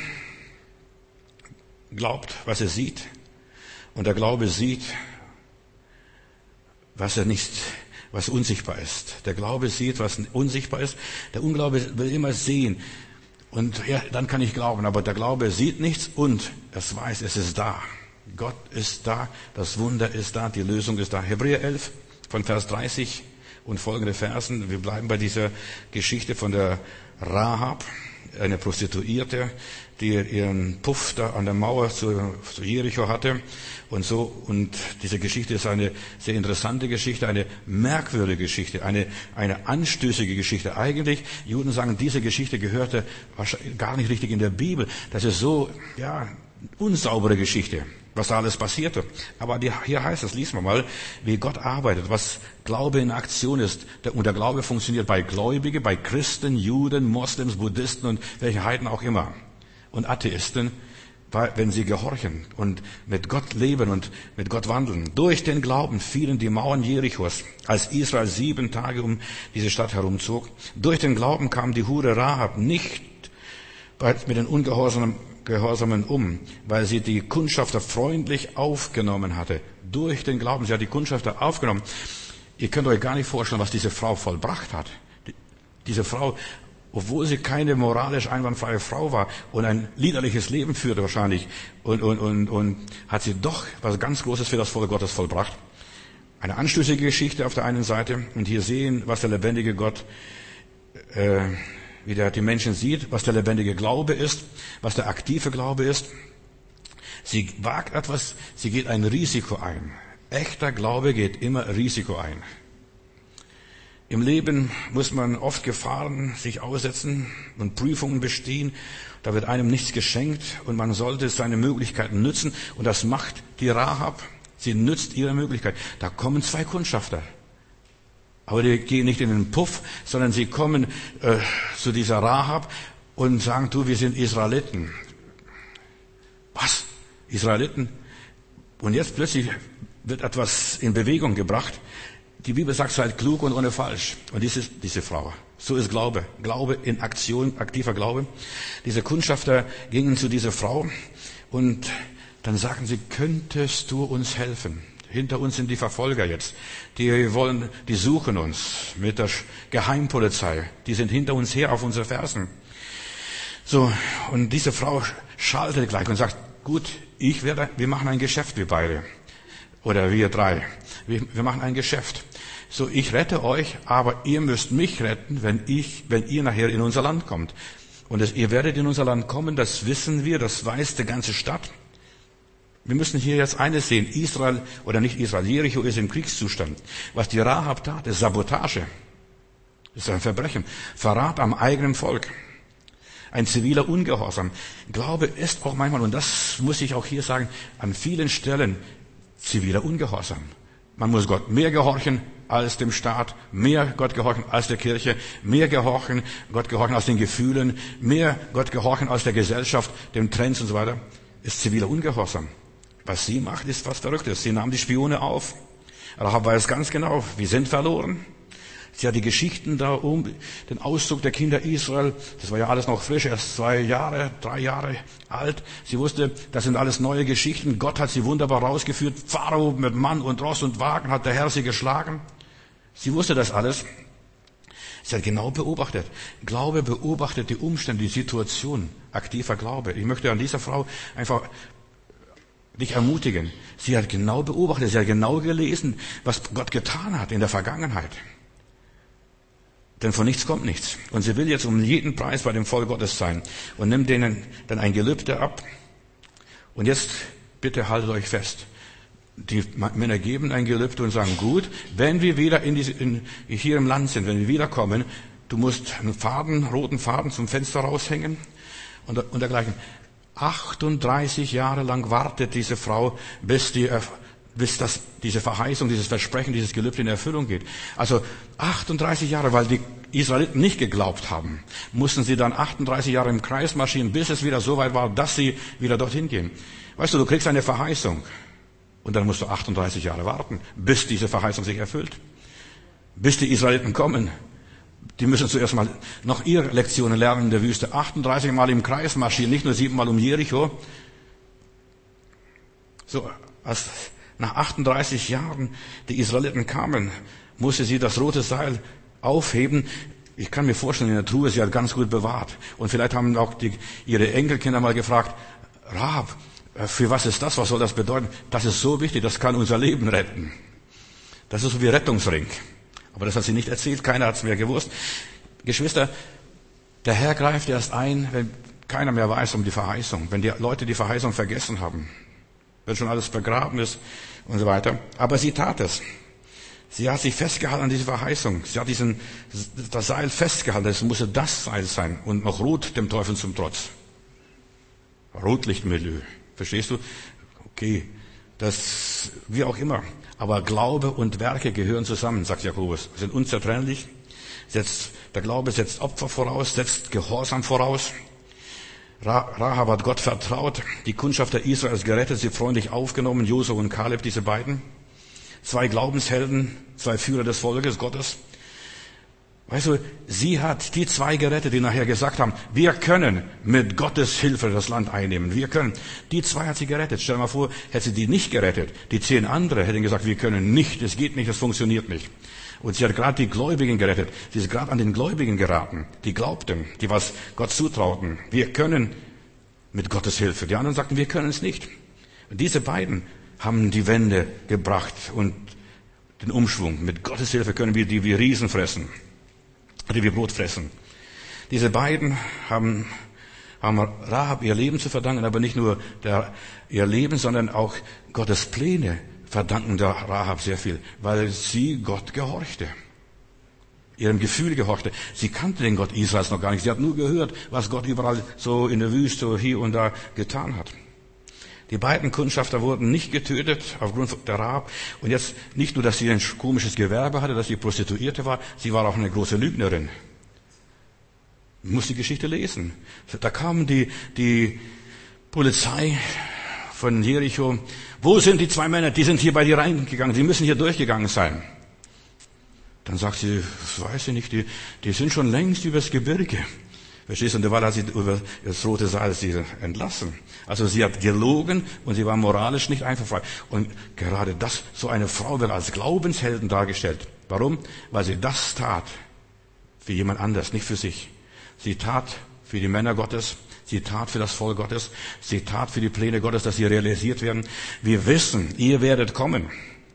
glaubt, was er sieht, und der Glaube sieht, was er nicht, was unsichtbar ist. Der Glaube sieht, was unsichtbar ist. Der Unglaube will immer sehen. Und ja, dann kann ich glauben, aber der Glaube sieht nichts und es weiß, es ist da. Gott ist da, das Wunder ist da, die Lösung ist da. Hebräer elf von Vers dreißig und folgende Versen. Wir bleiben bei dieser Geschichte von der Rahab, eine Prostituierte, die ihren Puff da an der Mauer zu, zu Jericho hatte und so. Und diese Geschichte ist eine sehr interessante Geschichte, eine merkwürdige Geschichte, eine, eine anstößige Geschichte. Eigentlich, Juden sagen, diese Geschichte gehörte wahrscheinlich gar nicht richtig in der Bibel. Das ist so, ja, unsaubere Geschichte, was da alles passierte. Aber die, hier heißt es, lesen wir mal, wie Gott arbeitet, was Glaube in Aktion ist. Und der Glaube funktioniert bei Gläubigen, bei Christen, Juden, Moslems, Buddhisten und welche Heiden auch immer. Und Atheisten, wenn sie gehorchen und mit Gott leben und mit Gott wandeln. Durch den Glauben fielen die Mauern Jerichos, als Israel sieben Tage um diese Stadt herumzog. Durch den Glauben kam die Hure Rahab nicht mit den Ungehorsamen Gehorsamen um, weil sie die Kundschafter freundlich aufgenommen hatte. Durch den Glauben, sie hat die Kundschafter aufgenommen. Ihr könnt euch gar nicht vorstellen, was diese Frau vollbracht hat. Diese Frau, obwohl sie keine moralisch einwandfreie Frau war und ein liederliches Leben führte wahrscheinlich, und, und, und, und hat sie doch was ganz Großes für das Volk Gottes vollbracht. Eine anstößige Geschichte auf der einen Seite und hier sehen, was der lebendige Gott, äh, wie der die Menschen sieht, was der lebendige Glaube ist, was der aktive Glaube ist. Sie wagt etwas, sie geht ein Risiko ein. Echter Glaube geht immer Risiko ein. Im Leben muss man oft Gefahren sich aussetzen und Prüfungen bestehen. Da wird einem nichts geschenkt und man sollte seine Möglichkeiten nützen. Und das macht die Rahab. Sie nützt ihre Möglichkeit. Da kommen zwei Kundschafter. Aber die gehen nicht in den Puff, sondern sie kommen äh, zu dieser Rahab und sagen, du, wir sind Israeliten. Was? Israeliten? Und jetzt plötzlich wird etwas in Bewegung gebracht. Die Bibel sagt, seid klug und ohne falsch. Und dies ist diese Frau. So ist Glaube. Glaube in Aktion, aktiver Glaube. Diese Kundschafter gingen zu dieser Frau und dann sagten sie, könntest du uns helfen? Hinter uns sind die Verfolger jetzt. Die wollen, die suchen uns mit der Geheimpolizei. Die sind hinter uns her auf unsere Fersen. So. Und diese Frau schaltet gleich und sagt, gut, ich werde, wir machen ein Geschäft, wir beide. Oder wir drei. Wir, wir machen ein Geschäft. So, ich rette euch, aber ihr müsst mich retten, wenn ich, wenn ihr nachher in unser Land kommt. Und das, ihr werdet in unser Land kommen, das wissen wir, das weiß die ganze Stadt. Wir müssen hier jetzt eines sehen. Israel, oder nicht Israel, Jericho ist im Kriegszustand. Was die Rahab tat, ist Sabotage. Das ist ein Verbrechen. Verrat am eigenen Volk. Ein ziviler Ungehorsam. Glaube ist auch manchmal, und das muss ich auch hier sagen, an vielen Stellen ziviler Ungehorsam. Man muss Gott mehr gehorchen als dem Staat, mehr Gott gehorchen als der Kirche, mehr gehorchen, Gott gehorchen als den Gefühlen, mehr Gott gehorchen als der Gesellschaft, dem Trends und so weiter, ist ziviler Ungehorsam. Was sie macht, ist was Verrücktes. Sie nahm die Spione auf. Rahab weiß ganz genau, wir sind verloren. Sie hat die Geschichten da um den Auszug der Kinder Israel. Das war ja alles noch frisch, erst zwei Jahre, drei Jahre alt. Sie wusste, das sind alles neue Geschichten. Gott hat sie wunderbar rausgeführt. Pharao mit Mann und Ross und Wagen hat der Herr sie geschlagen. Sie wusste das alles. Sie hat genau beobachtet. Glaube beobachtet die Umstände, die Situation. Aktiver Glaube. Ich möchte an dieser Frau einfach dich ermutigen. Sie hat genau beobachtet, sie hat genau gelesen, was Gott getan hat in der Vergangenheit. Denn von nichts kommt nichts. Und sie will jetzt um jeden Preis bei dem Volk Gottes sein und nimmt denen dann ein Gelübde ab. Und jetzt bitte haltet euch fest. Die Männer geben ein Gelübde und sagen, gut, wenn wir wieder in diese, in, hier im Land sind, wenn wir wiederkommen, du musst einen Faden, roten Faden zum Fenster raushängen und, und dergleichen. achtunddreißig Jahre lang wartet diese Frau, bis die bis das, diese Verheißung, dieses Versprechen, dieses Gelübde in Erfüllung geht. Also achtunddreißig Jahre, weil die Israeliten nicht geglaubt haben, mussten sie dann achtunddreißig Jahre im Kreis marschieren, bis es wieder so weit war, dass sie wieder dorthin gehen. Weißt du, du kriegst eine Verheißung und dann musst du achtunddreißig Jahre warten, bis diese Verheißung sich erfüllt. Bis die Israeliten kommen. Die müssen zuerst mal noch ihre Lektionen lernen in der Wüste. achtunddreißig Mal im Kreis marschieren, nicht nur sieben Mal um Jericho. So, als nach achtunddreißig Jahren die Israeliten kamen, musste sie das rote Seil aufheben. Ich kann mir vorstellen, in der Truhe, sie hat ganz gut bewahrt. Und vielleicht haben auch die, ihre Enkelkinder mal gefragt, Rahab, für was ist das? Was soll das bedeuten? Das ist so wichtig, das kann unser Leben retten. Das ist so wie Rettungsring. Aber das hat sie nicht erzählt, keiner hat es mehr gewusst. Geschwister, der Herr greift erst ein, wenn keiner mehr weiß um die Verheißung, wenn die Leute die Verheißung vergessen haben, wenn schon alles begraben ist und so weiter. Aber sie tat es. Sie hat sich festgehalten an diese Verheißung. Sie hat diesen, das Seil festgehalten. Es musste das Seil sein und noch Rot dem Teufel zum Trotz. Rotlichtmilieu. Verstehst du? Okay. Das, wie auch immer. Aber Glaube und Werke gehören zusammen, sagt Jakobus. Sind unzertrennlich. Setzt, der Glaube setzt Opfer voraus, setzt Gehorsam voraus. Rahab hat Gott vertraut. Die Kundschafter Israels gerettet, sie freundlich aufgenommen. Josua und Kaleb, diese beiden. Zwei Glaubenshelden, zwei Führer des Volkes Gottes. Weißt du, sie hat die zwei gerettet, die nachher gesagt haben, wir können mit Gottes Hilfe das Land einnehmen. Wir können. Die zwei hat sie gerettet. Stell dir mal vor, hätte sie die nicht gerettet. Die zehn andere hätten gesagt, wir können nicht, es geht nicht, es funktioniert nicht. Und sie hat gerade die Gläubigen gerettet. Sie ist gerade an den Gläubigen geraten, die glaubten, die was Gott zutrauten. Wir können mit Gottes Hilfe. Die anderen sagten, wir können es nicht. Und diese beiden haben die Wende gebracht und den Umschwung. Mit Gottes Hilfe können wir die wie Riesen fressen, die wie Brot fressen. Diese beiden haben, haben Rahab ihr Leben zu verdanken, aber nicht nur der, ihr Leben, sondern auch Gottes Pläne verdanken der Rahab sehr viel, weil sie Gott gehorchte. Ihrem Gefühl gehorchte. Sie kannte den Gott Israels noch gar nicht. Sie hat nur gehört, was Gott überall so in der Wüste, so hier und da getan hat. Die beiden Kundschafter wurden nicht getötet aufgrund der Rahab. Und jetzt nicht nur, dass sie ein komisches Gewerbe hatte, dass sie Prostituierte war, sie war auch eine große Lügnerin. Man muss die Geschichte lesen. Da kam die, die Polizei von Jericho. Wo sind die zwei Männer? Die sind hier bei dir reingegangen. Die müssen hier durchgegangen sein. Dann sagt sie, das weiß ich nicht, die, die sind schon längst übers Gebirge. Verstehst du? Und der war, hat sie über das Rote Seil sie entlassen. Also sie hat gelogen und sie war moralisch nicht einwandfrei. Und gerade das, so eine Frau wird als Glaubenshelden dargestellt. Warum? Weil sie das tat für jemand anders, nicht für sich. Sie tat für die Männer Gottes, sie tat für das Volk Gottes, sie tat für die Pläne Gottes, dass sie realisiert werden. Wir wissen, ihr werdet kommen.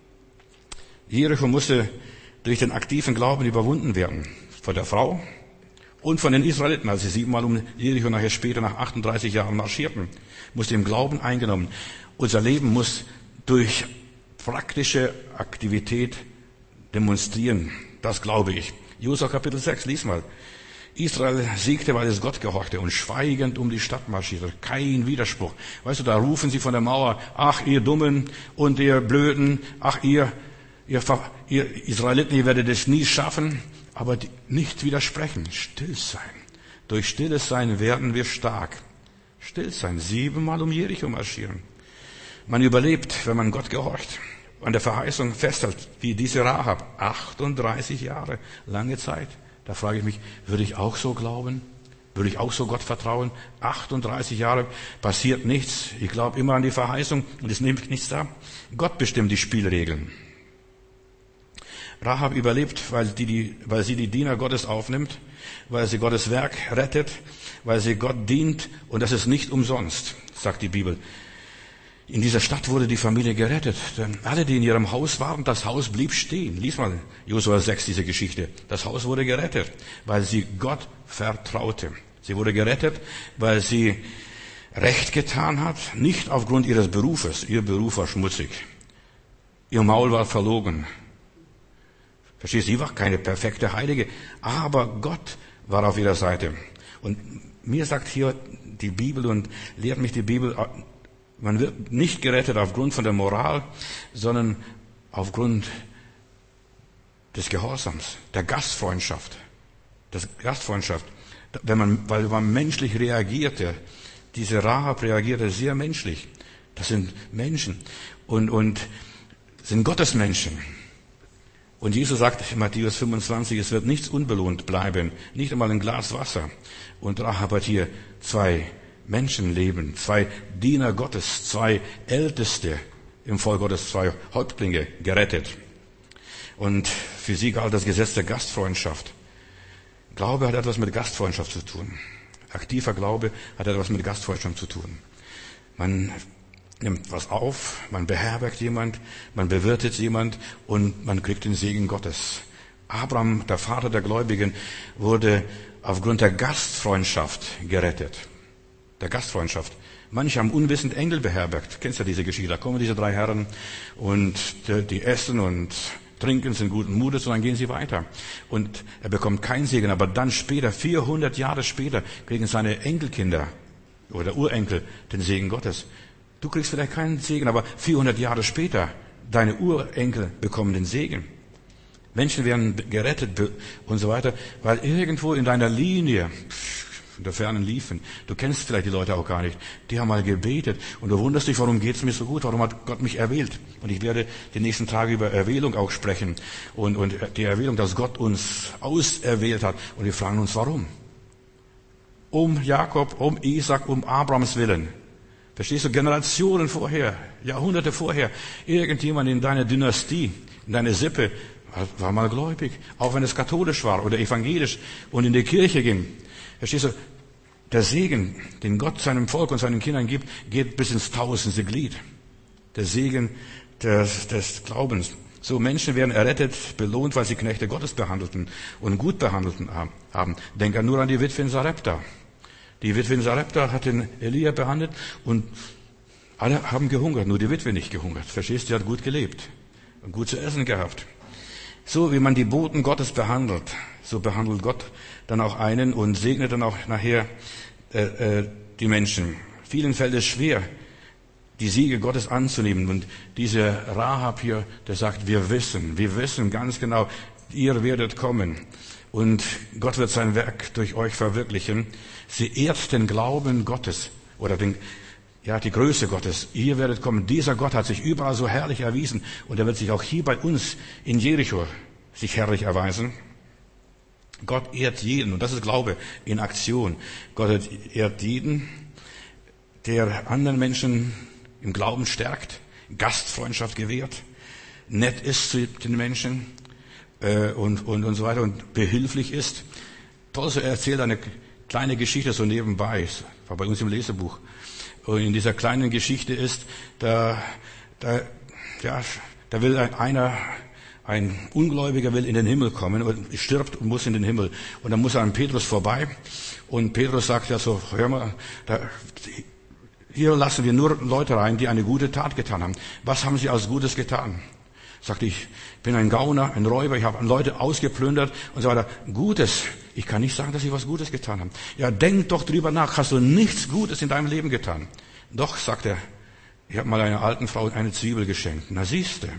Jericho musste durch den aktiven Glauben überwunden werden. Von der Frau und von den Israeliten, als sie siebenmal um Jericho nachher später nach achtunddreißig Jahren marschierten, musste im Glauben eingenommen. Unser Leben muss durch praktische Aktivität demonstrieren. Das glaube ich. Josua Kapitel sechs, lies mal. Israel siegte, weil es Gott gehorchte und schweigend um die Stadt marschierte. Kein Widerspruch. Weißt du, da rufen sie von der Mauer, ach ihr Dummen und ihr Blöden, ach ihr, ihr, ihr Israeliten, ihr werdet es nie schaffen, aber die, nicht widersprechen, still sein. Durch stilles Sein werden wir stark. Still sein, siebenmal um Jericho marschieren. Man überlebt, wenn man Gott gehorcht. An der Verheißung festhält, wie diese Rahab, achtunddreißig Jahre, lange Zeit. Da frage ich mich, würde ich auch so glauben? Würde ich auch so Gott vertrauen? achtunddreißig Jahre, passiert nichts. Ich glaube immer an die Verheißung und es nimmt nichts da. Gott bestimmt die Spielregeln. Rahab überlebt, weil, die, die, weil sie die Diener Gottes aufnimmt, weil sie Gottes Werk rettet, weil sie Gott dient und das ist nicht umsonst, sagt die Bibel. In dieser Stadt wurde die Familie gerettet. Denn alle, die in ihrem Haus waren, das Haus blieb stehen. Lies mal Josua sechs, diese Geschichte. Das Haus wurde gerettet, weil sie Gott vertraute. Sie wurde gerettet, weil sie Recht getan hat, nicht aufgrund ihres Berufes. Ihr Beruf war schmutzig. Ihr Maul war verlogen. Verstehst du, sie war keine perfekte Heilige, aber Gott war auf ihrer Seite. Und mir sagt hier die Bibel und lehrt mich die Bibel, man wird nicht gerettet aufgrund von der Moral, sondern aufgrund des Gehorsams, der Gastfreundschaft. Das Gastfreundschaft. Wenn man, weil man menschlich reagierte, diese Rahab reagierte sehr menschlich. Das sind Menschen und, und sind Gottesmenschen. Und Jesus sagt in Matthäus fünfundzwanzig, es wird nichts unbelohnt bleiben, nicht einmal ein Glas Wasser. Und Rahab hat hier zwei Menschenleben, zwei Diener Gottes, zwei Älteste im Volk Gottes, zwei Häuptlinge gerettet. Und für sie galt das Gesetz der Gastfreundschaft. Glaube hat etwas mit Gastfreundschaft zu tun. Aktiver Glaube hat etwas mit Gastfreundschaft zu tun. Man nimmt was auf, man beherbergt jemand, man bewirtet jemand und man kriegt den Segen Gottes. Abraham, der Vater der Gläubigen, wurde aufgrund der Gastfreundschaft gerettet. Der Gastfreundschaft. Manche haben unwissend Engel beherbergt. Kennst du diese Geschichte? Da kommen diese drei Herren und die essen und trinken, sind guten Mutes und dann gehen sie weiter. Und er bekommt keinen Segen, aber dann später, vierhundert Jahre später, kriegen seine Enkelkinder oder Urenkel den Segen Gottes. Du kriegst vielleicht keinen Segen, aber vierhundert Jahre später, deine Urenkel bekommen den Segen. Menschen werden gerettet und so weiter, weil irgendwo in deiner Linie, in der Fernen liefen, du kennst vielleicht die Leute auch gar nicht, die haben mal gebetet und du wunderst dich, warum geht's mir so gut, warum hat Gott mich erwählt? Und ich werde die nächsten Tage über Erwählung auch sprechen und, und die Erwählung, dass Gott uns auserwählt hat und wir fragen uns, warum? Um Jakob, um Isaac, um Abrahams Willen. Verstehst du, Generationen vorher, Jahrhunderte vorher, irgendjemand in deiner Dynastie, in deiner Sippe, war mal gläubig, auch wenn es katholisch war oder evangelisch und in die Kirche ging. Verstehst du, der Segen, den Gott seinem Volk und seinen Kindern gibt, geht bis ins tausendste Glied. Der Segen des, des Glaubens. So Menschen werden errettet, belohnt, weil sie Knechte Gottes behandelten und gut behandelten haben. Denk nur an die Witwe in Sarepta. Die Witwe in Sarepta hat den Elia behandelt und alle haben gehungert, nur die Witwe nicht gehungert. Verstehst du, die hat gut gelebt und gut zu essen gehabt. So wie man die Boten Gottes behandelt, so behandelt Gott dann auch einen und segnet dann auch nachher äh, äh, die Menschen. Vielen fällt es schwer, die Siege Gottes anzunehmen. Und diese Rahab hier, der sagt, wir wissen, wir wissen ganz genau, ihr werdet kommen. Und Gott wird sein Werk durch euch verwirklichen. Sie ehrt den Glauben Gottes oder den, ja, die Größe Gottes. Ihr werdet kommen. Dieser Gott hat sich überall so herrlich erwiesen. Und er wird sich auch hier bei uns in Jericho sich herrlich erweisen. Gott ehrt jeden. Und das ist Glaube in Aktion. Gott ehrt jeden, der anderen Menschen im Glauben stärkt, Gastfreundschaft gewährt, nett ist zu den Menschen äh, und, und, und so weiter und behilflich ist. Tolse erzählt eine kleine Geschichte so nebenbei, war bei uns im Lesebuch. Und in dieser kleinen Geschichte ist, da, da, ja, da will einer, ein Ungläubiger will in den Himmel kommen und stirbt und muss in den Himmel. Und dann muss er an Petrus vorbei und Petrus sagt ja so, hör mal, da, hier lassen wir nur Leute rein, die eine gute Tat getan haben. Was haben sie als Gutes getan? Sagte ich, bin ein Gauner, ein Räuber, ich habe Leute ausgeplündert und so weiter. Gutes. Ich kann nicht sagen, dass sie was Gutes getan haben. Ja, denk doch drüber nach. Hast du nichts Gutes in deinem Leben getan? Doch, sagt er, ich habe mal einer alten Frau eine Zwiebel geschenkt. Na siehste,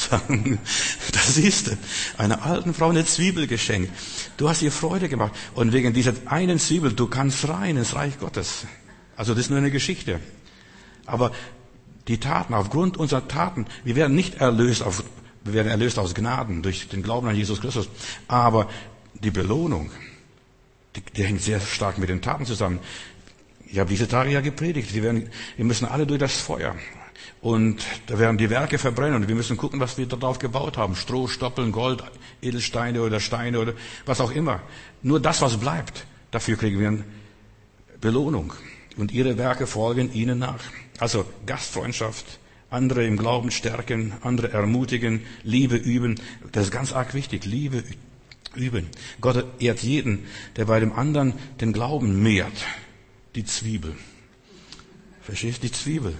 da siehste, einer alten Frau eine Zwiebel geschenkt. Du hast ihr Freude gemacht. Und wegen dieser einen Zwiebel, du kannst rein ins Reich Gottes. Also das ist nur eine Geschichte. Aber die Taten, aufgrund unserer Taten, wir werden nicht erlöst, auf, wir werden erlöst aus Gnaden durch den Glauben an Jesus Christus. Aber die Belohnung, die, die hängt sehr stark mit den Taten zusammen. Ich habe diese Tage ja gepredigt. Wir, werden, wir müssen alle durch das Feuer. Und da werden die Werke verbrennen. Und wir müssen gucken, was wir darauf gebaut haben. Stroh, Stoppeln, Gold, Edelsteine oder Steine oder was auch immer. Nur das, was bleibt, dafür kriegen wir eine Belohnung. Und ihre Werke folgen ihnen nach. Also Gastfreundschaft, andere im Glauben stärken, andere ermutigen, Liebe üben. Das ist ganz arg wichtig, Liebe üben. Gott ehrt jeden, der bei dem anderen den Glauben mehrt. Die Zwiebel. Verstehst du? Die Zwiebel.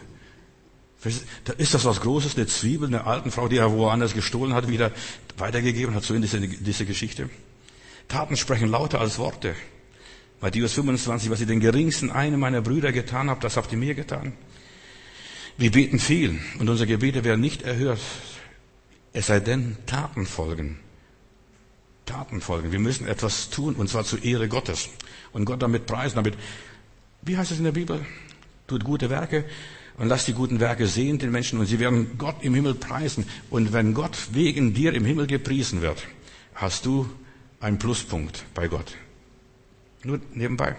Ist das was Großes, eine Zwiebel, eine alten Frau, die er woanders gestohlen hat, wieder weitergegeben hat, so in diese, diese Geschichte? Taten sprechen lauter als Worte. Matthäus fünfundzwanzig, was ihr den geringsten einem meiner Brüder getan habt, das habt ihr mir getan. Wir beten viel und unsere Gebete werden nicht erhört, es sei denn, Taten folgen. Taten folgen. Wir müssen etwas tun, und zwar zur Ehre Gottes. Und Gott damit preisen, damit, wie heißt es in der Bibel? Tut gute Werke und lasst die guten Werke sehen den Menschen und sie werden Gott im Himmel preisen. Und wenn Gott wegen dir im Himmel gepriesen wird, hast du einen Pluspunkt bei Gott. Nur nebenbei.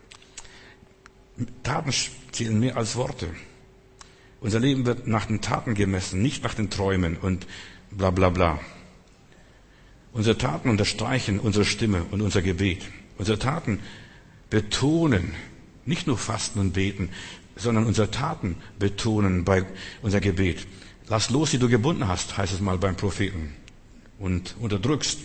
Taten zählen mehr als Worte. Unser Leben wird nach den Taten gemessen, nicht nach den Träumen und bla bla bla. Unsere Taten unterstreichen unsere Stimme und unser Gebet. Unsere Taten betonen, nicht nur Fasten und Beten, sondern unsere Taten betonen bei unser Gebet. Lass los, die du gebunden hast, heißt es mal beim Propheten. Und unterdrückst.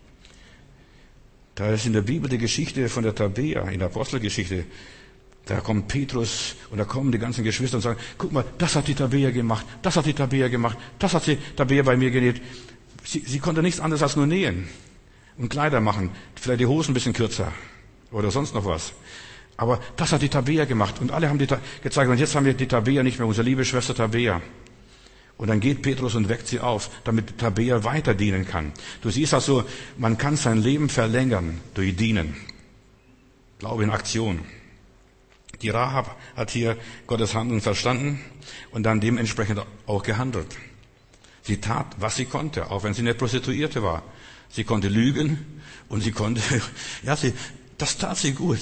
Da ist in der Bibel die Geschichte von der Tabea, in der Apostelgeschichte. Da kommt Petrus und da kommen die ganzen Geschwister und sagen, guck mal, das hat die Tabea gemacht, das hat die Tabea gemacht, das hat die Tabea bei mir genäht. Sie, sie konnte nichts anderes als nur nähen und Kleider machen, vielleicht die Hosen ein bisschen kürzer oder sonst noch was. Aber das hat die Tabea gemacht und alle haben die gezeigt und jetzt haben wir die Tabea nicht mehr, unsere liebe Schwester Tabea. Und dann geht Petrus und weckt sie auf, damit Tabea weiter dienen kann. Du siehst also, man kann sein Leben verlängern durch Dienen. Glaube in Aktion. Die Rahab hat hier Gottes Handeln verstanden und dann dementsprechend auch gehandelt. Sie tat, was sie konnte, auch wenn sie eine Prostituierte war. Sie konnte lügen und sie konnte, ja, sie, das tat sie gut.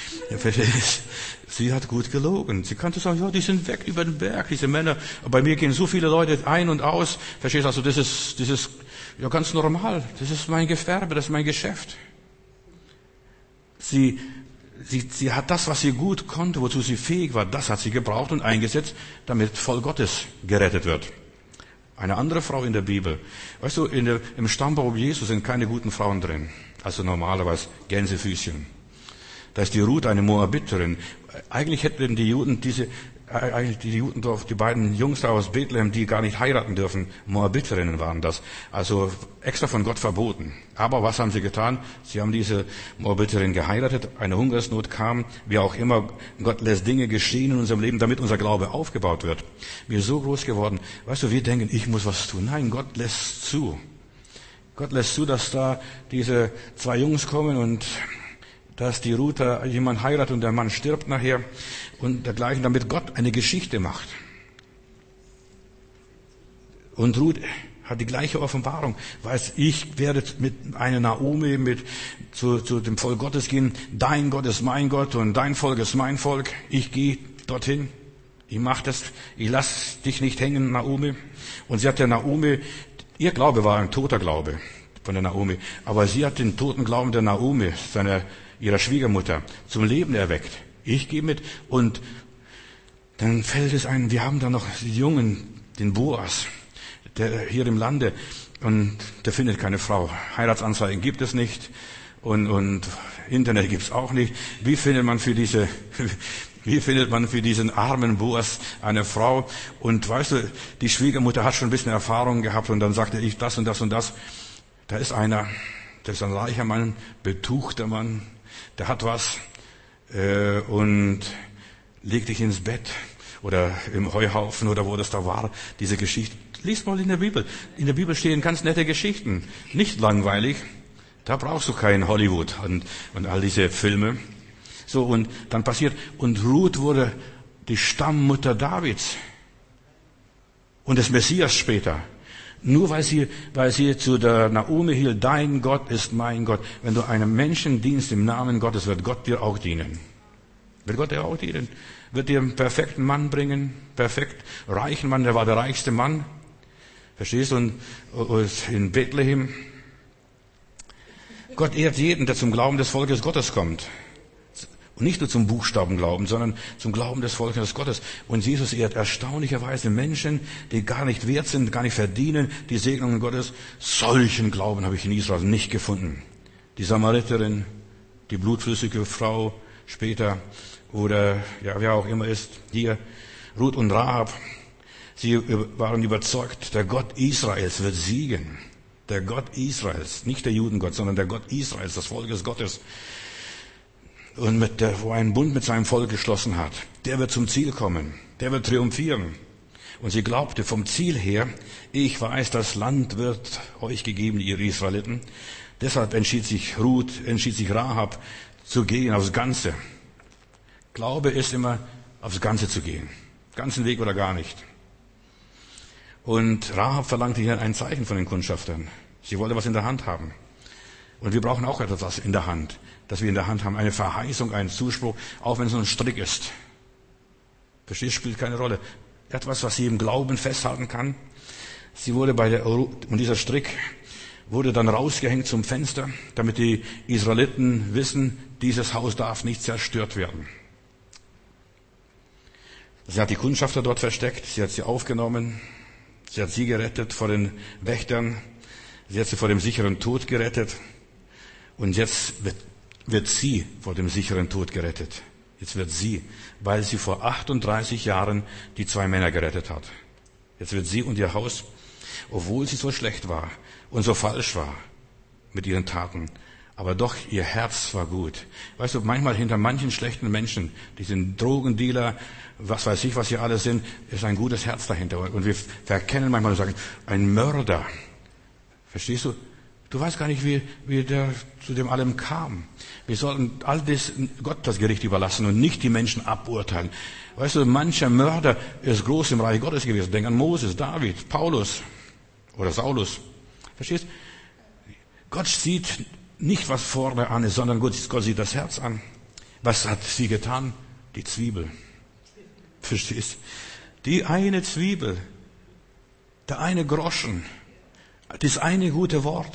Sie hat gut gelogen. Sie konnte sagen, ja, die sind weg über den Berg, diese Männer. Bei mir gehen so viele Leute ein und aus. Verstehst du, also das ist, das ist ja ganz normal. Das ist mein Gewerbe, das ist mein Geschäft. Sie, sie, sie hat das, was sie gut konnte, wozu sie fähig war, das hat sie gebraucht und eingesetzt, damit Volk Gottes gerettet wird. Eine andere Frau in der Bibel. Weißt du, in der, im Stammbaum Jesu sind keine guten Frauen drin. Also normalerweise Gänsefüßchen. Da ist die Ruth, eine Moabiterin. Eigentlich hätten die Juden diese, eigentlich die Juden, die beiden Jungs da aus Bethlehem, die gar nicht heiraten dürfen, Moabiterinnen waren das. Also extra von Gott verboten. Aber was haben sie getan? Sie haben diese Moabiterin geheiratet, eine Hungersnot kam, wie auch immer. Gott lässt Dinge geschehen in unserem Leben, damit unser Glaube aufgebaut wird. Mir ist so groß geworden. Weißt du, wir denken, ich muss was tun. Nein, Gott lässt zu. Gott lässt zu, dass da diese zwei Jungs kommen und dass die Ruth jemand heiratet und der Mann stirbt nachher und dergleichen, damit Gott eine Geschichte macht. Und Ruth hat die gleiche Offenbarung, weiß, ich werde mit einer Naomi mit zu, zu dem Volk Gottes gehen. Dein Gott ist mein Gott und dein Volk ist mein Volk. Ich gehe dorthin. Ich mache das. Ich lass dich nicht hängen, Naomi. Und sie hat der Naomi, ihr Glaube war ein toter Glaube von der Naomi, aber sie hat den toten Glauben der Naomi, seiner ihrer Schwiegermutter, zum Leben erweckt. Ich gehe mit und dann fällt es ein, wir haben da noch den Jungen, den Boas, der hier im Lande, und der findet keine Frau. Heiratsanzeigen gibt es nicht und, und Internet gibt es auch nicht. Wie findet man für diese, wie findet man für diesen armen Boas eine Frau? Und weißt du, die Schwiegermutter hat schon ein bisschen Erfahrung gehabt und dann sagte ich das und das und das. Da ist einer, der ist ein reicher Mann, betuchter Mann, der hat was äh, und legt dich ins Bett oder im Heuhaufen oder wo das da war, diese Geschichte. Lies mal in der Bibel. In der Bibel stehen ganz nette Geschichten. Nicht langweilig. Da brauchst du kein Hollywood und, und all diese Filme. So, und dann passiert, und Ruth wurde die Stammmutter Davids und des Messias später. Nur weil sie, weil sie zu der Naomi hielt, dein Gott ist mein Gott. Wenn du einem Menschen dienst im Namen Gottes, wird Gott dir auch dienen. Wird Gott dir auch dienen. Wird dir einen perfekten Mann bringen, perfekt reichen Mann, der war der reichste Mann. Verstehst du? Und, und in Bethlehem. Gott ehrt jeden, der zum Glauben des Volkes Gottes kommt. Und nicht nur zum Buchstabenglauben, sondern zum Glauben des Volkes Gottes. Und Jesus ehrt erstaunlicherweise Menschen, die gar nicht wert sind, gar nicht verdienen, die Segnungen Gottes. Solchen Glauben habe ich in Israel nicht gefunden. Die Samariterin, die blutflüssige Frau später, oder ja, wer auch immer ist, hier, Ruth und Rahab, sie waren überzeugt, der Gott Israels wird siegen. Der Gott Israels, nicht der Judengott, sondern der Gott Israels, des Volkes Gottes. Und mit der, wo er einen Bund mit seinem Volk geschlossen hat, der wird zum Ziel kommen, der wird triumphieren. Und sie glaubte vom Ziel her, ich weiß, das Land wird euch gegeben, ihr Israeliten. Deshalb entschied sich Ruth, entschied sich Rahab zu gehen aufs Ganze. Glaube ist immer, aufs Ganze zu gehen. Ganzen Weg oder gar nicht. Und Rahab verlangte hier ein Zeichen von den Kundschaftern. Sie wollte was in der Hand haben. Und wir brauchen auch etwas in der Hand, das wir in der Hand haben. Eine Verheißung, einen Zuspruch, auch wenn es nur ein Strick ist. Verstehst, spielt keine Rolle. Etwas, was sie im Glauben festhalten kann. Sie wurde bei der, und dieser Strick wurde dann rausgehängt zum Fenster, damit die Israeliten wissen, dieses Haus darf nicht zerstört werden. Sie hat die Kundschafter dort versteckt, sie hat sie aufgenommen, sie hat sie gerettet vor den Wächtern, sie hat sie vor dem sicheren Tod gerettet. Und jetzt wird, wird sie vor dem sicheren Tod gerettet. Jetzt wird sie, weil sie vor achtunddreißig Jahren die zwei Männer gerettet hat. Jetzt wird sie und ihr Haus, obwohl sie so schlecht war und so falsch war mit ihren Taten, aber doch ihr Herz war gut. Weißt du, manchmal hinter manchen schlechten Menschen, die sind Drogendealer, was weiß ich, was sie alle sind, ist ein gutes Herz dahinter. Und wir verkennen manchmal und sagen, ein Mörder. Verstehst du? Du weißt gar nicht, wie, wie der zu dem allem kam. Wir sollten all das Gott das Gericht überlassen und nicht die Menschen aburteilen. Weißt du, mancher Mörder ist groß im Reich Gottes gewesen. Denk an Moses, David, Paulus oder Saulus. Verstehst? Gott sieht nicht, was vorne an ist, sondern Gott, Gott sieht das Herz an. Was hat sie getan? Die Zwiebel. Verstehst? Die eine Zwiebel, der eine Groschen, das eine gute Wort.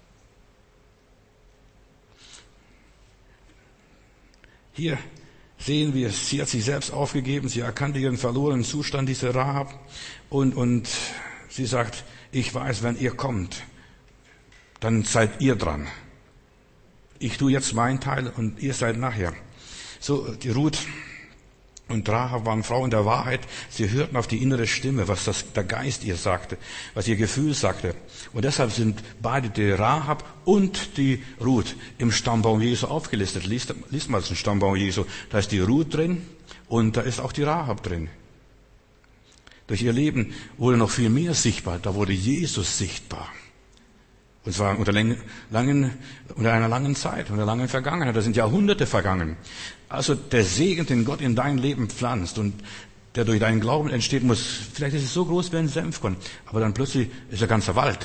Hier sehen wir, sie hat sich selbst aufgegeben, sie erkannte ihren verlorenen Zustand, diese Rahab, und, und sie sagt, ich weiß, wenn ihr kommt, dann seid ihr dran. Ich tue jetzt meinen Teil und ihr seid nachher. So, die Ruth und Rahab waren Frauen der Wahrheit. Sie hörten auf die innere Stimme, was das, der Geist ihr sagte, was ihr Gefühl sagte. Und deshalb sind beide, die Rahab und die Ruth, im Stammbaum Jesu aufgelistet. Liest, liest mal den Stammbaum Jesu. Da ist die Ruth drin und da ist auch die Rahab drin. Durch ihr Leben wurde noch viel mehr sichtbar. Da wurde Jesus sichtbar. Und zwar unter, langen, unter einer langen Zeit, unter einer langen Vergangenheit. Da sind Jahrhunderte vergangen. Also der Segen, den Gott in dein Leben pflanzt und der durch deinen Glauben entsteht, muss, vielleicht ist es so groß wie ein Senfkorn, aber dann plötzlich ist ein ganzer Wald.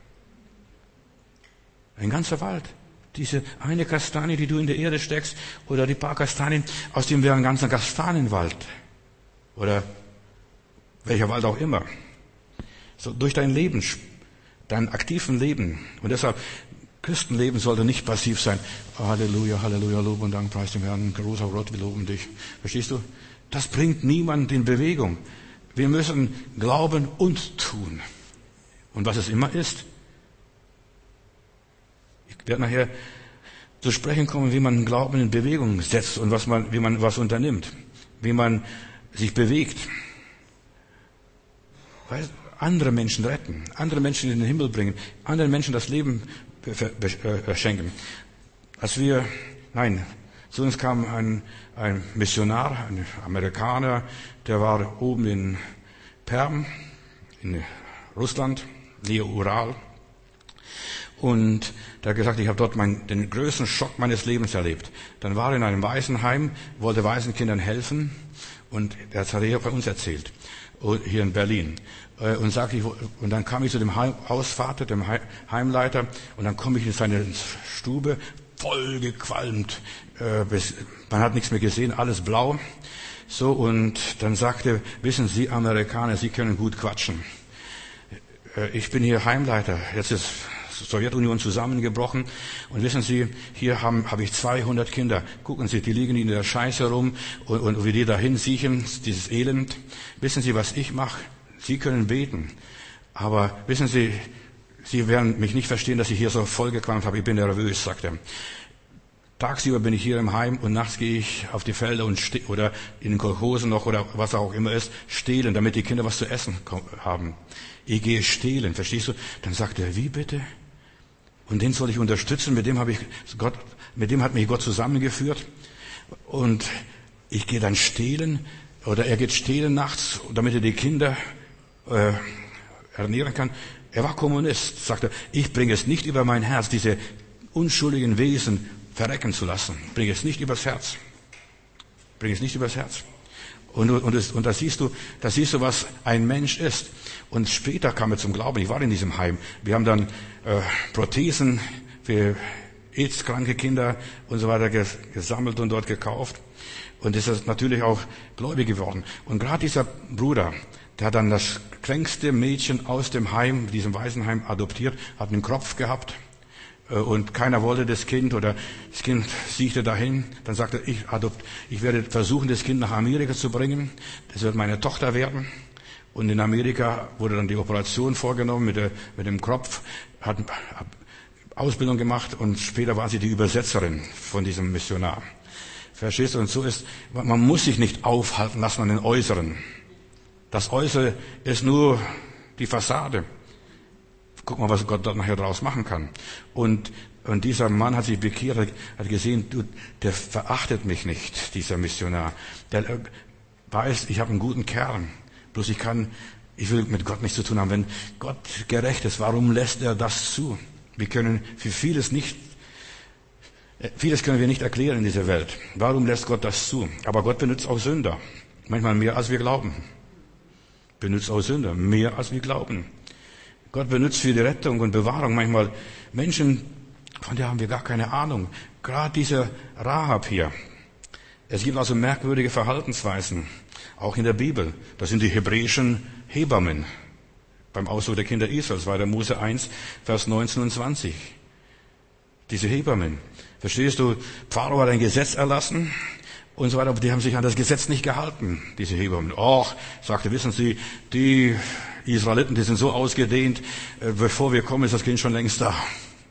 Ein ganzer Wald. Diese eine Kastanie, die du in der Erde steckst, oder die paar Kastanien, aus dem wäre ein ganzer Kastanienwald. Oder welcher Wald auch immer. So durch dein Leben, dein aktiven Leben. Und deshalb, Christenleben sollte nicht passiv sein. Halleluja, Halleluja, Lob und Dank, preis dem Herrn, großer Gott, wir loben dich. Verstehst du? Das bringt niemanden in Bewegung. Wir müssen glauben und tun. Und was es immer ist. Ich werde nachher zu sprechen kommen, wie man Glauben in Bewegung setzt und was man, wie man was unternimmt. Wie man sich bewegt. Weil andere Menschen retten, andere Menschen in den Himmel bringen, anderen Menschen das Leben schenken. Als wir, nein, zu uns kam ein, ein Missionar, ein Amerikaner, der war oben in Perm, in Russland, Nähe Ural. Und der hat gesagt, ich habe dort mein, den größten Schock meines Lebens erlebt. Dann war er in einem Waisenheim, wollte Waisenkindern helfen und er hat es bei uns erzählt, hier in Berlin. Und sagte ich, und dann kam ich zu dem Hausvater, dem Heimleiter, und dann komme ich in seine Stube, voll gequalmt, man hat nichts mehr gesehen, alles blau. So, und dann sagte, wissen Sie, Amerikaner, Sie können gut quatschen. Ich bin hier Heimleiter, jetzt ist Sowjetunion zusammengebrochen, und wissen Sie, hier haben, habe ich zweihundert Kinder. Gucken Sie, die liegen in der Scheiße rum, und, und wie die dahin siechen, dieses Elend. Wissen Sie, was ich mache? Sie können beten, aber wissen Sie, Sie werden mich nicht verstehen, dass ich hier so vollgequalmt habe. Ich bin nervös, sagt er. Tagsüber bin ich hier im Heim und nachts gehe ich auf die Felder und ste- oder in den Kolchosen noch oder was auch immer ist, stehlen, damit die Kinder was zu essen haben. Ich gehe stehlen, verstehst du? Dann sagt er, wie bitte? Und den soll ich unterstützen, mit dem habe ich Gott, mit dem hat mich Gott zusammengeführt. Und ich gehe dann stehlen, oder er geht stehlen nachts, damit er die Kinder äh, ernähren kann. Er war Kommunist, sagt er, ich bringe es nicht über mein Herz, diese unschuldigen Wesen verrecken zu lassen. Bringe es nicht übers Herz. Bringe es nicht übers Herz. Und, und, und, und da siehst du, da siehst du, was ein Mensch ist. Und später kam er zum Glauben. Ich war in diesem Heim. Wir haben dann äh, Prothesen für AIDS-kranke Kinder und so weiter gesammelt und dort gekauft. Und ist das natürlich auch gläubig geworden. Und gerade dieser Bruder, der hat dann das kränkste Mädchen aus dem Heim, diesem Waisenheim, adoptiert, hat einen Kropf gehabt. Und keiner wollte das Kind, oder das Kind siechte dahin. Dann sagte er, ich adopt, ich werde versuchen, das Kind nach Amerika zu bringen. Das wird meine Tochter werden. Und in Amerika wurde dann die Operation vorgenommen mit, der, mit dem Kropf, hat Ausbildung gemacht und später war sie die Übersetzerin von diesem Missionar. Verstehst du? Und so ist, man muss sich nicht aufhalten lassen an den Äußeren. Das Äußere ist nur die Fassade. Guck mal, was Gott dort nachher draus machen kann. Und, und dieser Mann hat sich bekehrt, hat gesehen, du, der verachtet mich nicht, dieser Missionar. Der weiß, ich habe einen guten Kern. Bloß ich kann, ich will mit Gott nichts zu tun haben. Wenn Gott gerecht ist, warum lässt er das zu? Wir können für vieles nicht Vieles können wir nicht erklären in dieser Welt. Warum lässt Gott das zu? Aber Gott benutzt auch Sünder. Manchmal mehr, als wir glauben. Benutzt auch Sünder. Mehr, als wir glauben. Gott benutzt für die Rettung und Bewahrung manchmal Menschen, von denen haben wir gar keine Ahnung. Gerade diese Rahab hier. Es gibt also merkwürdige Verhaltensweisen. Auch in der Bibel. Das sind die hebräischen Hebammen. Beim Auszug der Kinder Israels, zweiter Mose eins, Vers neunzehn und zwanzig. Diese Hebammen. Verstehst du, Pharao hat ein Gesetz erlassen und so weiter, aber die haben sich an das Gesetz nicht gehalten, diese Hebammen. Och, sagte, wissen Sie, die Israeliten, die sind so ausgedehnt, bevor wir kommen, ist das Kind schon längst da.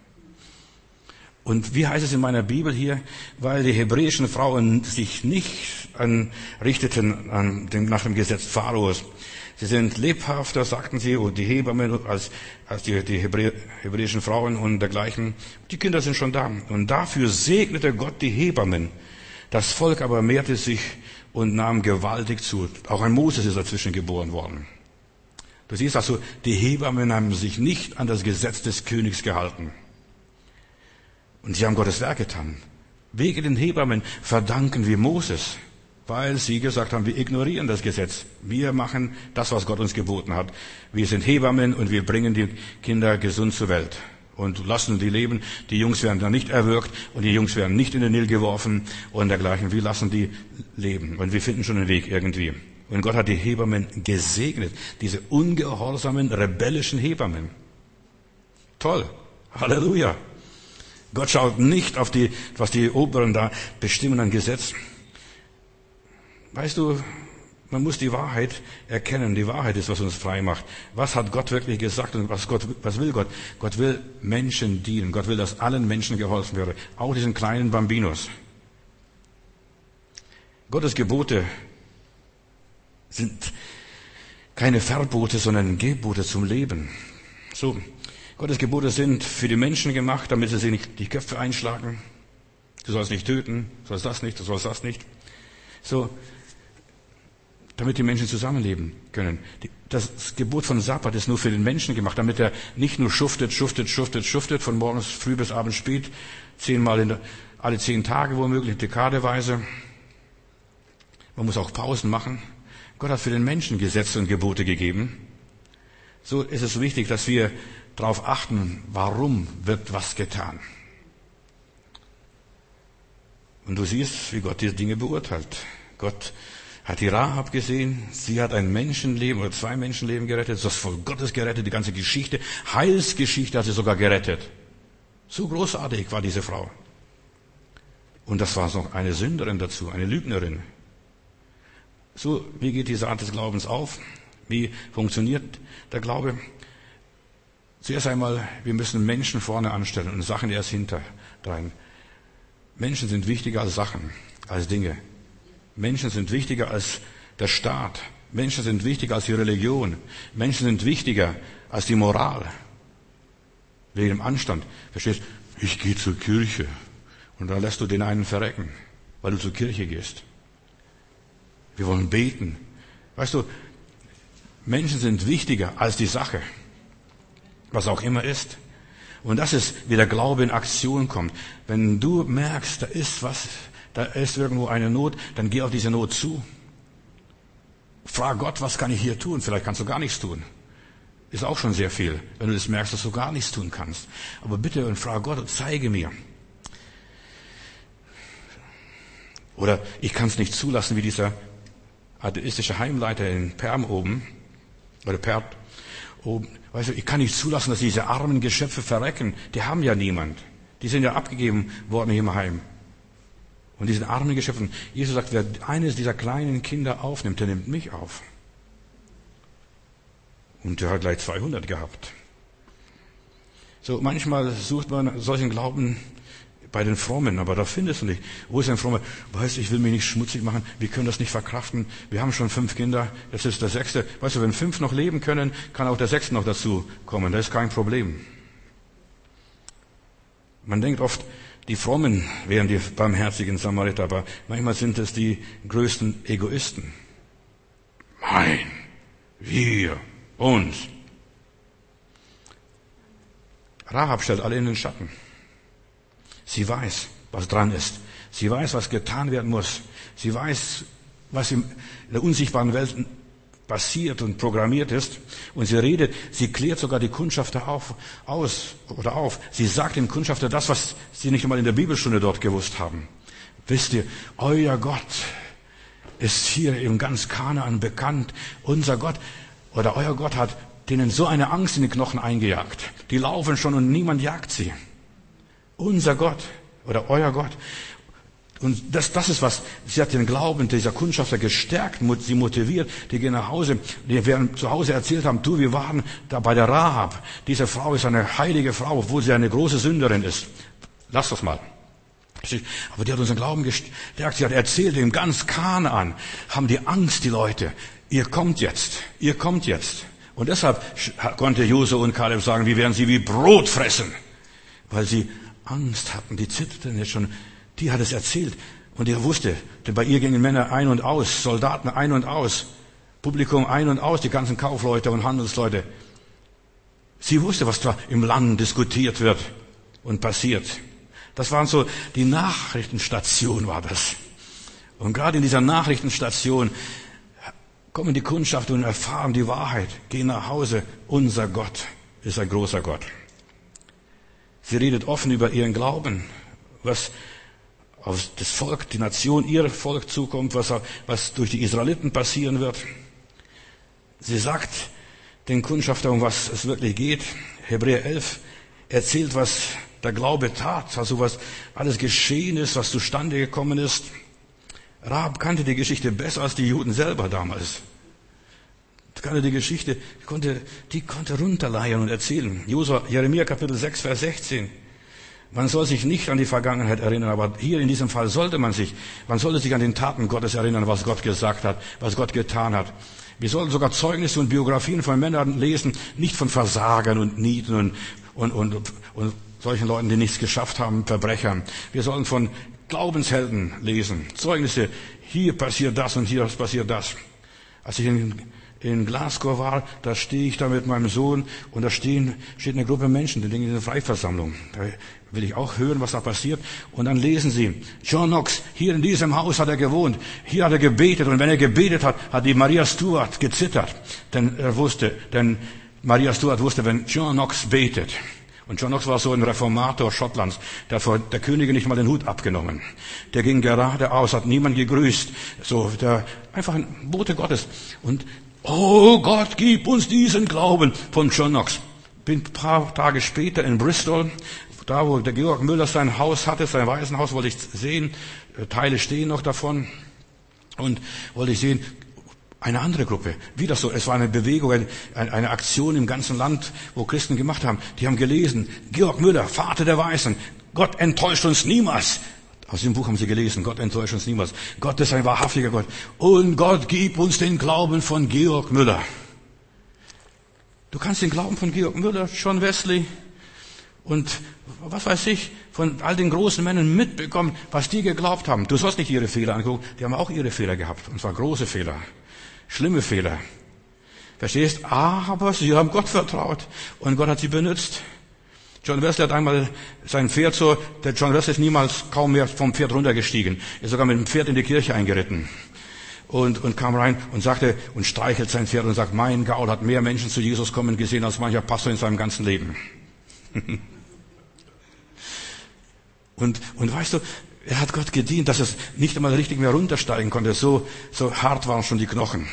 Und wie heißt es in meiner Bibel hier? Weil die hebräischen Frauen sich nicht an, richteten an dem, nach dem Gesetz Pharaos. Sie sind lebhafter, sagten sie, und die Hebammen als, als die, die Hebrä, hebräischen Frauen und dergleichen. Die Kinder sind schon da. Und dafür segnete Gott die Hebammen. Das Volk aber mehrte sich und nahm gewaltig zu. Auch ein Moses ist dazwischen geboren worden. Du siehst also, die Hebammen haben sich nicht an das Gesetz des Königs gehalten. Und sie haben Gottes Werk getan. Wegen den Hebammen verdanken wir Moses, weil sie gesagt haben, wir ignorieren das Gesetz. Wir machen das, was Gott uns geboten hat. Wir sind Hebammen und wir bringen die Kinder gesund zur Welt und lassen die leben. Die Jungs werden dann nicht erwürgt und die Jungs werden nicht in den Nil geworfen und dergleichen. Wir lassen die leben und wir finden schon einen Weg irgendwie. Und Gott hat die Hebammen gesegnet, diese ungehorsamen, rebellischen Hebammen. Toll. Halleluja. Gott schaut nicht auf die, was die Oberen da bestimmen an Gesetz. Weißt du, man muss die Wahrheit erkennen. Die Wahrheit ist, was uns frei macht. Was hat Gott wirklich gesagt und was Gott, was will Gott? Gott will Menschen dienen. Gott will, dass allen Menschen geholfen werde. Auch diesen kleinen Bambinos. Gottes Gebote sind keine Verbote, sondern Gebote zum Leben. So. Gottes Gebote sind für die Menschen gemacht, damit sie sich nicht die Köpfe einschlagen. Du sollst nicht töten, du sollst das nicht, du sollst das nicht. So, damit die Menschen zusammenleben können. Das Gebot von Sabbat ist nur für den Menschen gemacht, damit er nicht nur schuftet, schuftet, schuftet, schuftet, von morgens früh bis abends spät, zehnmal in der, alle zehn Tage womöglich, dekadeweise. Man muss auch Pausen machen. Gott hat für den Menschen Gesetze und Gebote gegeben. So ist es wichtig, dass wir darauf achten, warum wird was getan. Und du siehst, wie Gott diese Dinge beurteilt. Gott hat die Rahab gesehen, sie hat ein Menschenleben oder zwei Menschenleben gerettet, das Volk Gottes gerettet, die ganze Geschichte, Heilsgeschichte hat sie sogar gerettet. So großartig war diese Frau. Und das war noch eine Sünderin dazu, eine Lügnerin. So, wie geht diese Art des Glaubens auf? Wie funktioniert der Glaube? Zuerst einmal, wir müssen Menschen vorne anstellen und Sachen erst hinterdrein. Menschen sind wichtiger als Sachen, als Dinge. Menschen sind wichtiger als der Staat. Menschen sind wichtiger als die Religion. Menschen sind wichtiger als die Moral. Wegen dem Anstand. Verstehst? Ich gehe zur Kirche. Und dann lässt du den einen verrecken, weil du zur Kirche gehst. Wir wollen beten. Weißt du, Menschen sind wichtiger als die Sache. Was auch immer ist. Und das ist, wie der Glaube in Aktion kommt. Wenn du merkst, da ist was, da ist irgendwo eine Not, dann geh auf diese Not zu. Frag Gott, was kann ich hier tun? Vielleicht kannst du gar nichts tun. Ist auch schon sehr viel, wenn du das merkst, dass du gar nichts tun kannst. Aber bitte und frag Gott und zeige mir. Oder ich kann es nicht zulassen, wie dieser atheistische Heimleiter in Perm oben, oder Perth oben. Weißt du, ich kann nicht zulassen, dass diese armen Geschöpfe verrecken. Die haben ja niemand. Die sind ja abgegeben worden hier im Heim. Und diesen armen Geschöpfen, Jesus sagt, wer eines dieser kleinen Kinder aufnimmt, der nimmt mich auf. Und der hat gleich zweihundert gehabt. So, manchmal sucht man solchen Glauben bei den Frommen, aber da findest du nicht. Wo ist ein Frommer? Weißt du, ich will mich nicht schmutzig machen, wir können das nicht verkraften. Wir haben schon fünf Kinder, jetzt ist der sechste. Weißt du, wenn fünf noch leben können, kann auch der sechste noch dazu kommen. Das ist kein Problem. Man denkt oft, die Frommen wären die barmherzigen Samariter, aber manchmal sind es die größten Egoisten. Mein, wir, uns. Rahab stellt alle in den Schatten. Sie weiß, was dran ist. Sie weiß, was getan werden muss. Sie weiß, was in der unsichtbaren Welt passiert und programmiert ist. Und sie redet, sie klärt sogar die Kundschafter auf, aus oder auf. Sie sagt dem Kundschafter das, was sie nicht einmal in der Bibelstunde dort gewusst haben. Wisst ihr, euer Gott ist hier im ganz Kanaan bekannt. Unser Gott oder euer Gott hat denen so eine Angst in die Knochen eingejagt. Die laufen schon und niemand jagt sie. Unser Gott oder euer Gott. Und das, das ist was, sie hat den Glauben dieser Kundschafter gestärkt, sie motiviert, die gehen nach Hause, die werden zu Hause erzählt haben, du, wir waren da bei der Rahab. Diese Frau ist eine heilige Frau, obwohl sie eine große Sünderin ist. Lass das mal. Aber die hat unseren Glauben gestärkt, sie hat erzählt, im ganz Kanaan haben die Angst, die Leute. Ihr kommt jetzt, ihr kommt jetzt. Und deshalb konnte Josua und Kaleb sagen, wir werden sie wie Brot fressen. Weil sie Angst hatten, die zitterten jetzt schon. Die hat es erzählt. Und er wusste, denn bei ihr gingen Männer ein und aus, Soldaten ein und aus, Publikum ein und aus, die ganzen Kaufleute und Handelsleute. Sie wusste, was da im Land diskutiert wird und passiert. Das waren so, die Nachrichtenstation war das. Und gerade in dieser Nachrichtenstation kommen die Kundschafter und erfahren die Wahrheit, gehen nach Hause. Unser Gott ist ein großer Gott. Sie redet offen über ihren Glauben, was auf das Volk, die Nation, ihr Volk zukommt, was, was durch die Israeliten passieren wird. Sie sagt den Kundschaftern, um was es wirklich geht. Hebräer elf erzählt, was der Glaube tat, also was alles geschehen ist, was zustande gekommen ist. Rahab kannte die Geschichte besser als die Juden selber damals. Die kannte die Geschichte, die konnte, die konnte runterleiern und erzählen. Josua, Jeremia Kapitel sechs, Vers sechzehn. Man soll sich nicht an die Vergangenheit erinnern, aber hier in diesem Fall sollte man sich, man sollte sich an den Taten Gottes erinnern, was Gott gesagt hat, was Gott getan hat. Wir sollten sogar Zeugnisse und Biografien von Männern lesen, nicht von Versagern und Nieten und, und, und, und solchen Leuten, die nichts geschafft haben, Verbrechern. Wir sollen von Glaubenshelden lesen, Zeugnisse, hier passiert das und hier passiert das. Als ich in in Glasgow war, da stehe ich da mit meinem Sohn und da stehen, steht eine Gruppe Menschen, die denken in der Freiversammlung. Da will ich auch hören, was da passiert. Und dann lesen sie, John Knox, hier in diesem Haus hat er gewohnt, hier hat er gebetet und wenn er gebetet hat, hat die Maria Stuart gezittert. Denn er wusste, denn Maria Stuart wusste, wenn John Knox betet, und John Knox war so ein Reformator Schottlands, der hat vor der Königin nicht mal den Hut abgenommen. Der ging geradeaus, hat niemand gegrüßt. So, der, einfach ein Bote Gottes. Und, oh Gott, gib uns diesen Glauben von John Knox. Bin ein paar Tage später in Bristol, da wo der Georg Müller sein Haus hatte, sein Waisenhaus, wollte ich sehen. Teile stehen noch davon. Und wollte ich sehen, eine andere Gruppe, wieder so, es war eine Bewegung, eine, eine Aktion im ganzen Land, wo Christen gemacht haben. Die haben gelesen, Georg Müller, Vater der Weisen, Gott enttäuscht uns niemals. Aus dem Buch haben sie gelesen, Gott enttäuscht uns niemals. Gott ist ein wahrhaftiger Gott. Und Gott gib uns den Glauben von Georg Müller. Du kannst den Glauben von Georg Müller, John Wesley und was weiß ich, von all den großen Männern mitbekommen, was die geglaubt haben. Du sollst nicht ihre Fehler angucken, die haben auch ihre Fehler gehabt, und zwar große Fehler. Schlimme Fehler. Verstehst? Aber sie haben Gott vertraut und Gott hat sie benutzt. John Wesley hat einmal sein Pferd so, der John Wesley ist niemals kaum mehr vom Pferd runtergestiegen. Er ist sogar mit dem Pferd in die Kirche eingeritten. Und, und kam rein und sagte, und streichelt sein Pferd und sagt, mein Gaul hat mehr Menschen zu Jesus kommen gesehen als mancher Pastor in seinem ganzen Leben. und, und weißt du, er hat Gott gedient, dass es nicht einmal richtig mehr runtersteigen konnte. So, so hart waren schon die Knochen.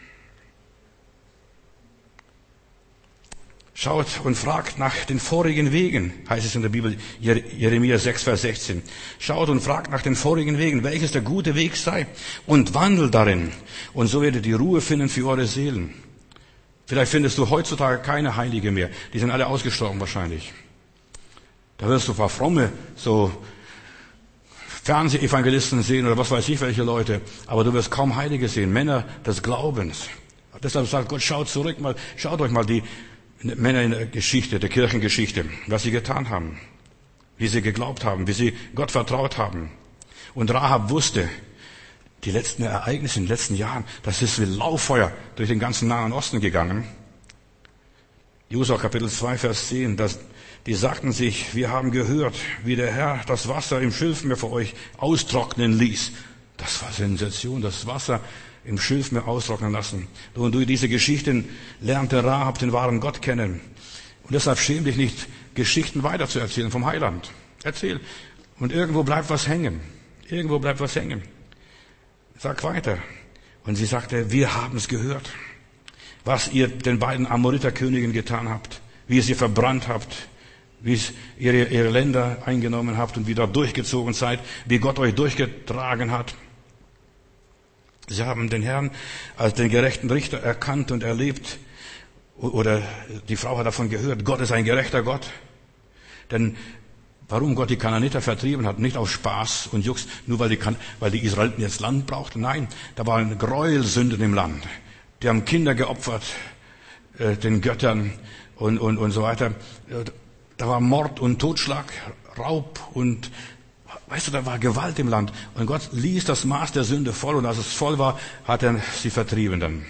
Schaut und fragt nach den vorigen Wegen, heißt es in der Bibel, Jeremia sechs, Vers sechzehn. Schaut und fragt nach den vorigen Wegen, welches der gute Weg sei, und wandelt darin. Und so werdet ihr Ruhe finden für eure Seelen. Vielleicht findest du heutzutage keine Heilige mehr. Die sind alle ausgestorben wahrscheinlich. Da wirst du ein paar fromme, so Fernsehevangelisten sehen oder was weiß ich welche Leute, aber du wirst kaum Heilige sehen, Männer des Glaubens. Deshalb sagt Gott, schaut zurück mal, schaut euch mal die Männer in der Geschichte, der Kirchengeschichte, was sie getan haben, wie sie geglaubt haben, wie sie Gott vertraut haben. Und Rahab wusste, die letzten Ereignisse in den letzten Jahren, das ist wie Lauffeuer durch den ganzen Nahen Osten gegangen. Josua Kapitel zwei, Vers zehn, das Die sagten sich, wir haben gehört, wie der Herr das Wasser im Schilfmeer für euch austrocknen ließ. Das war Sensation, das Wasser im Schilfmeer austrocknen lassen. Und durch diese Geschichten lernte Rahab den wahren Gott kennen. Und deshalb schäm dich nicht, Geschichten weiterzuerzählen vom Heiland. Erzähl. Und irgendwo bleibt was hängen. Irgendwo bleibt was hängen. Sag weiter. Und sie sagte, wir haben es gehört, was ihr den beiden Amoriterkönigen getan habt, wie ihr sie verbrannt habt, wie es ihre, ihre Länder eingenommen habt und wie dort durchgezogen seid, wie Gott euch durchgetragen hat. Sie haben den Herrn als den gerechten Richter erkannt und erlebt. Oder die Frau hat davon gehört, Gott ist ein gerechter Gott. Denn warum Gott die Kanaaniter vertrieben hat, nicht aus Spaß und Jux, nur weil die, weil die Israeliten jetzt Land brauchten. Nein, da waren Gräuelsünden im Land. Die haben Kinder geopfert, äh, den Göttern und, und, und so weiter. Da war Mord und Totschlag, Raub und, weißt du, da war Gewalt im Land. Und Gott ließ das Maß der Sünde voll und als es voll war, hat er sie vertrieben dann.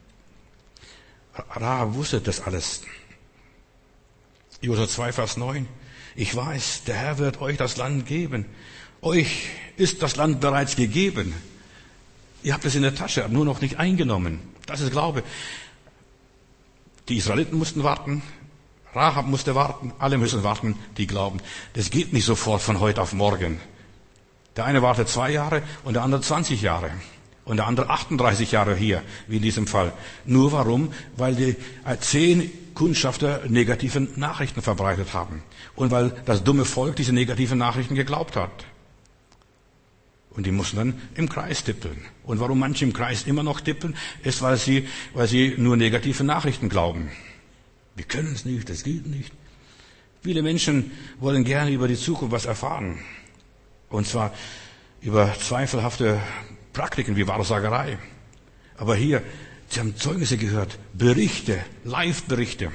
Rahab wusste das alles. Josua zwei, Vers neun. Ich weiß, der Herr wird euch das Land geben. Euch ist das Land bereits gegeben. Ihr habt es in der Tasche, nur noch nicht eingenommen. Das ist Glaube. Die Israeliten mussten warten. Rahab musste warten. Alle müssen warten, die glauben. Das geht nicht sofort von heute auf morgen. Der eine wartet zwei Jahre und der andere zwanzig Jahre. Und der andere achtunddreißig Jahre hier, wie in diesem Fall. Nur warum? Weil die zehn Kundschafter negative Nachrichten verbreitet haben. Und weil das dumme Volk diese negativen Nachrichten geglaubt hat. Und die mussten dann im Kreis tippeln. Und warum manche im Kreis immer noch tippeln, ist, weil sie, weil sie nur negative Nachrichten glauben. Wir können es nicht, das geht nicht. Viele Menschen wollen gerne über die Zukunft was erfahren. Und zwar über zweifelhafte Praktiken wie Wahrsagerei. Aber hier, sie haben Zeugnisse gehört, Berichte, Live-Berichte,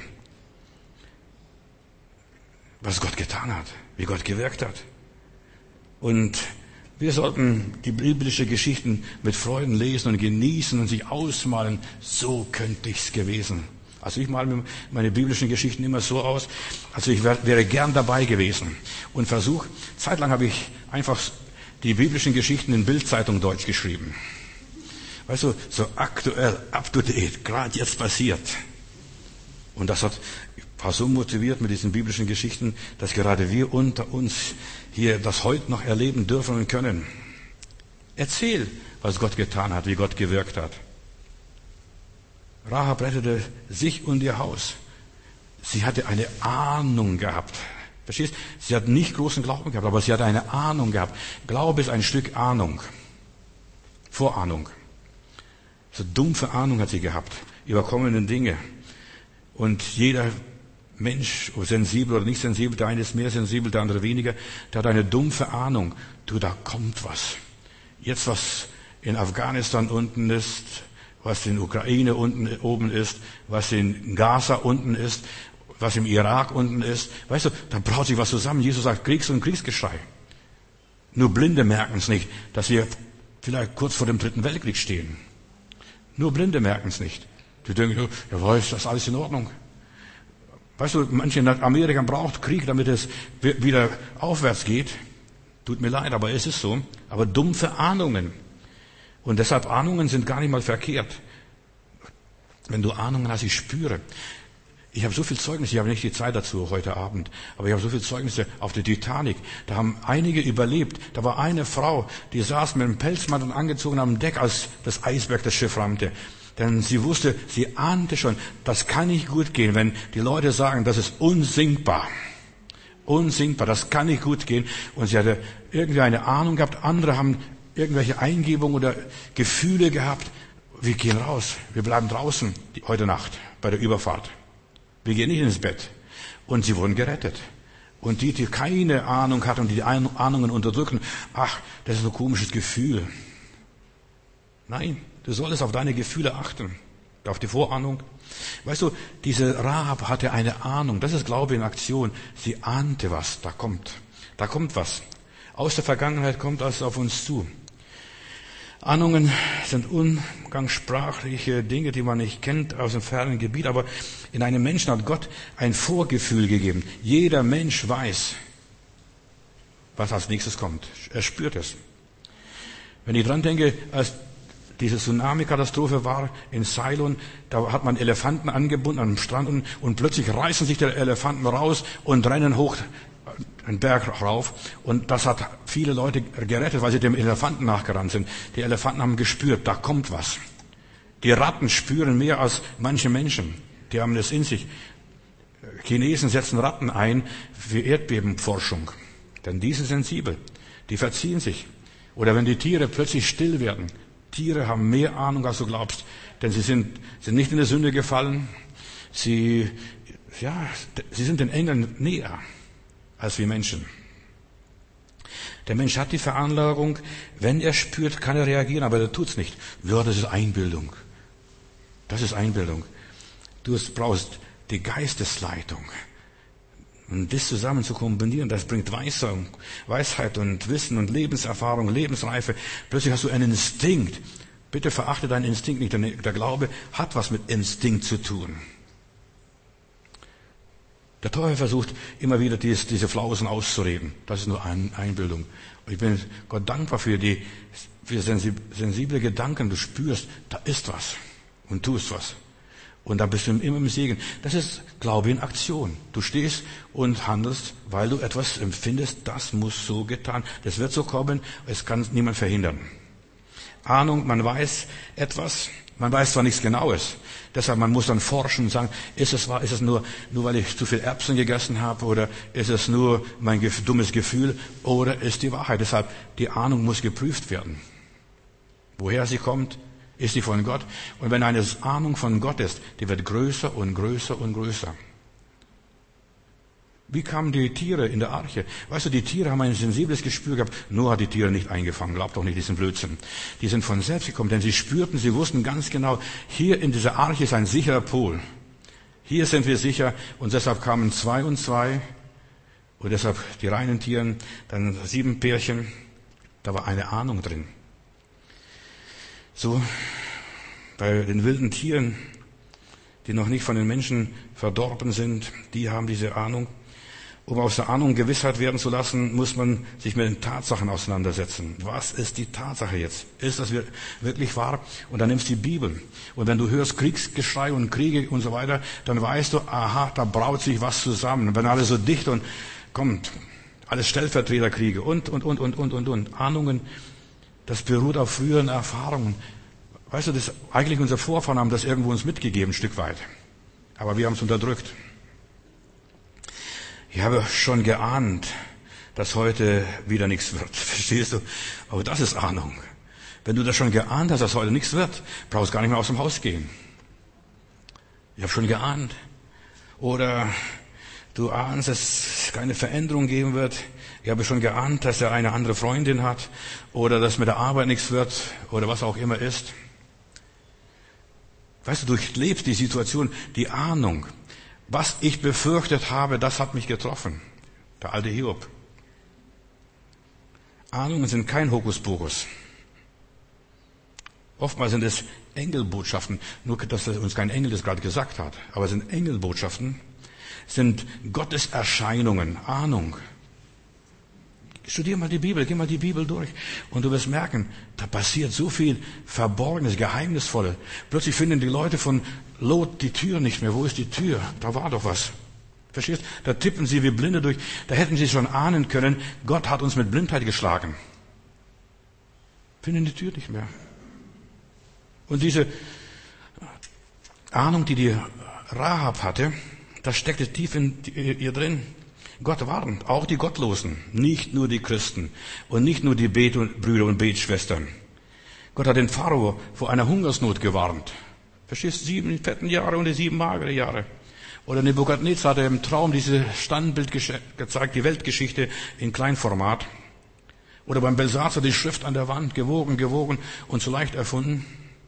was Gott getan hat, wie Gott gewirkt hat. Und wir sollten die biblischen Geschichten mit Freuden lesen und genießen und sich ausmalen, so könnte ich's gewesen. Also ich male mir meine biblischen Geschichten immer so aus, also ich wär, wäre gern dabei gewesen und versuche, zeitlang habe ich einfach die biblischen Geschichten in Bildzeitung Deutsch geschrieben. Weißt du, so aktuell, up to date, gerade jetzt passiert. Und das hat, ich war so motiviert mit diesen biblischen Geschichten, dass gerade wir unter uns hier das heute noch erleben dürfen und können. Erzähl, was Gott getan hat, wie Gott gewirkt hat. Rahab rettete sich und ihr Haus. Sie hatte eine Ahnung gehabt. Verstehst? Sie hat nicht großen Glauben gehabt, aber sie hatte eine Ahnung gehabt. Glaube ist ein Stück Ahnung. Vorahnung. So dumpfe Ahnung hat sie gehabt über kommende Dinge. Und jeder Mensch, ob sensibel oder nicht sensibel, der eine ist mehr sensibel, der andere weniger, der hat eine dumpfe Ahnung. Du, da kommt was. Jetzt, was in Afghanistan unten ist, was in Ukraine unten oben ist, was in Gaza unten ist, was im Irak unten ist. Weißt du, da braut sich was zusammen. Jesus sagt Kriegs- und Kriegsgeschrei. Nur Blinde merken es nicht, dass wir vielleicht kurz vor dem Dritten Weltkrieg stehen. Nur Blinde merken es nicht. Die denken, ja, weiß, das ist alles in Ordnung. Weißt du, manche in Amerika braucht Krieg, damit es wieder aufwärts geht. Tut mir leid, aber es ist so. Aber dumpfe Ahnungen. Und deshalb Ahnungen sind gar nicht mal verkehrt. Wenn du Ahnungen hast, ich spüre. Ich habe so viel Zeugnisse, ich habe nicht die Zeit dazu heute Abend, aber ich habe so viel Zeugnisse auf der Titanic. Da haben einige überlebt. Da war eine Frau, die saß mit einem Pelzmantel angezogen am Deck, als das Eisberg das Schiff rammte. Denn sie wusste, sie ahnte schon, das kann nicht gut gehen, wenn die Leute sagen, das ist unsinkbar. Unsinkbar, das kann nicht gut gehen. Und sie hatte irgendwie eine Ahnung gehabt. Andere haben irgendwelche Eingebungen oder Gefühle gehabt. Wir gehen raus, wir bleiben draußen heute Nacht bei der Überfahrt. Wir gehen nicht ins Bett. Und sie wurden gerettet. Und die, die keine Ahnung hatten und die Ahnungen unterdrücken, ach, das ist so ein komisches Gefühl. Nein, du solltest auf deine Gefühle achten, auf die Vorahnung. Weißt du, diese Rahab hatte eine Ahnung, das ist Glaube in Aktion. Sie ahnte was, da kommt, da kommt was. Aus der Vergangenheit kommt das auf uns zu. Ahnungen sind umgangssprachliche Dinge, die man nicht kennt aus dem fernen Gebiet, aber in einem Menschen hat Gott ein Vorgefühl gegeben. Jeder Mensch weiß, was als nächstes kommt. Er spürt es. Wenn ich dran denke, als diese Tsunami-Katastrophe war in Ceylon, da hat man Elefanten angebunden am Strand und, und plötzlich reißen sich die Elefanten raus und rennen hoch einen Berg rauf. Und das hat viele Leute gerettet, weil sie dem Elefanten nachgerannt sind. Die Elefanten haben gespürt, da kommt was. Die Ratten spüren mehr als manche Menschen. Die haben es in sich. Chinesen setzen Ratten ein für Erdbebenforschung, denn die sind sensibel, die verziehen sich. Oder wenn die Tiere plötzlich still werden. Tiere haben mehr Ahnung, als du glaubst, denn sie sind, sind nicht in der Sünde gefallen. Sie, ja, sie sind den Engeln näher als wir Menschen. Der Mensch hat die Veranlagung, wenn er spürt, kann er reagieren, aber er tut's nicht. Ja, das ist Einbildung. Das ist Einbildung. Du brauchst die Geistesleitung. Und das zusammen zu kombinieren, das bringt Weisheit und Wissen und Lebenserfahrung, Lebensreife. Plötzlich hast du einen Instinkt. Bitte verachte deinen Instinkt nicht, denn der Glaube hat was mit Instinkt zu tun. Der Teufel versucht immer wieder dies, diese Flausen auszureden. Das ist nur eine Einbildung. Und ich bin Gott dankbar für die für sensible Gedanken. Du spürst, da ist was und tust was. Und da bist du immer im Segen. Das ist Glaube in Aktion. Du stehst und handelst, weil du etwas empfindest, das muss so getan. Das wird so kommen, es kann niemand verhindern. Ahnung, man weiß etwas, man weiß zwar nichts Genaues. Deshalb, man muss dann forschen und sagen, ist es wahr, ist es nur, nur weil ich zu viel Erbsen gegessen habe, oder ist es nur mein dummes Gefühl, oder ist die Wahrheit? Deshalb, die Ahnung muss geprüft werden. Woher sie kommt, ist sie von Gott. Und wenn eine Ahnung von Gott ist, die wird größer und größer und größer. Wie kamen die Tiere in der Arche? Weißt du, die Tiere haben ein sensibles Gespür gehabt. Noah hat die Tiere nicht eingefangen. Glaubt doch nicht diesen Blödsinn. Die sind von selbst gekommen, denn sie spürten, sie wussten ganz genau, hier in dieser Arche ist ein sicherer Pol. Hier sind wir sicher. Und deshalb kamen zwei und zwei. Und deshalb die reinen Tieren, dann sieben Pärchen. Da war eine Ahnung drin. So, bei den wilden Tieren, die noch nicht von den Menschen verdorben sind, die haben diese Ahnung. Um aus der Ahnung Gewissheit werden zu lassen, muss man sich mit den Tatsachen auseinandersetzen. Was ist die Tatsache jetzt? Ist das wirklich wahr? Und dann nimmst du die Bibel. Und wenn du hörst Kriegsgeschrei und Kriege und so weiter, dann weißt du, aha, da braut sich was zusammen. Und wenn alles so dicht und kommt, alles Stellvertreterkriege und, und, und, und, und, und, und. Ahnungen, das beruht auf früheren Erfahrungen. Weißt du, das, eigentlich unsere Vorfahren haben das irgendwo uns mitgegeben, ein Stück weit. Aber wir haben es unterdrückt. Ich habe schon geahnt, dass heute wieder nichts wird. Verstehst du? Aber das ist Ahnung. Wenn du das schon geahnt hast, dass heute nichts wird, brauchst du gar nicht mehr aus dem Haus gehen. Ich habe schon geahnt. Oder du ahnst, dass es keine Veränderung geben wird. Ich habe schon geahnt, dass er eine andere Freundin hat. Oder dass mit der Arbeit nichts wird. Oder was auch immer ist. Weißt du, du durchlebst die Situation, die Ahnung. Was ich befürchtet habe, das hat mich getroffen. Der alte Hiob. Ahnungen sind kein Hokuspokus. Oftmals sind es Engelbotschaften. Nur, dass uns kein Engel das gerade gesagt hat. Aber es sind Engelbotschaften. Es sind Gottes Erscheinungen. Ahnung. Studier mal die Bibel, geh mal die Bibel durch und du wirst merken, da passiert so viel Verborgenes, Geheimnisvolle. Plötzlich finden die Leute von Lot die Tür nicht mehr. Wo ist die Tür? Da war doch was. Verstehst? Da tippen sie wie Blinde durch. Da hätten sie schon ahnen können, Gott hat uns mit Blindheit geschlagen. Finden die Tür nicht mehr. Und diese Ahnung, die die Rahab hatte, das steckte tief in ihr drin. Gott warnt, auch die Gottlosen, nicht nur die Christen und nicht nur die Betbrüder und Betschwestern. Gott hat den Pharao vor einer Hungersnot gewarnt. Verstehst du? Sieben fetten Jahre und die sieben magere Jahre. Oder Nebukadnezar hat im Traum dieses Standbild gezeigt, die Weltgeschichte in Kleinformat. Oder beim Belsazar die Schrift an der Wand, gewogen, gewogen und so leicht erfunden.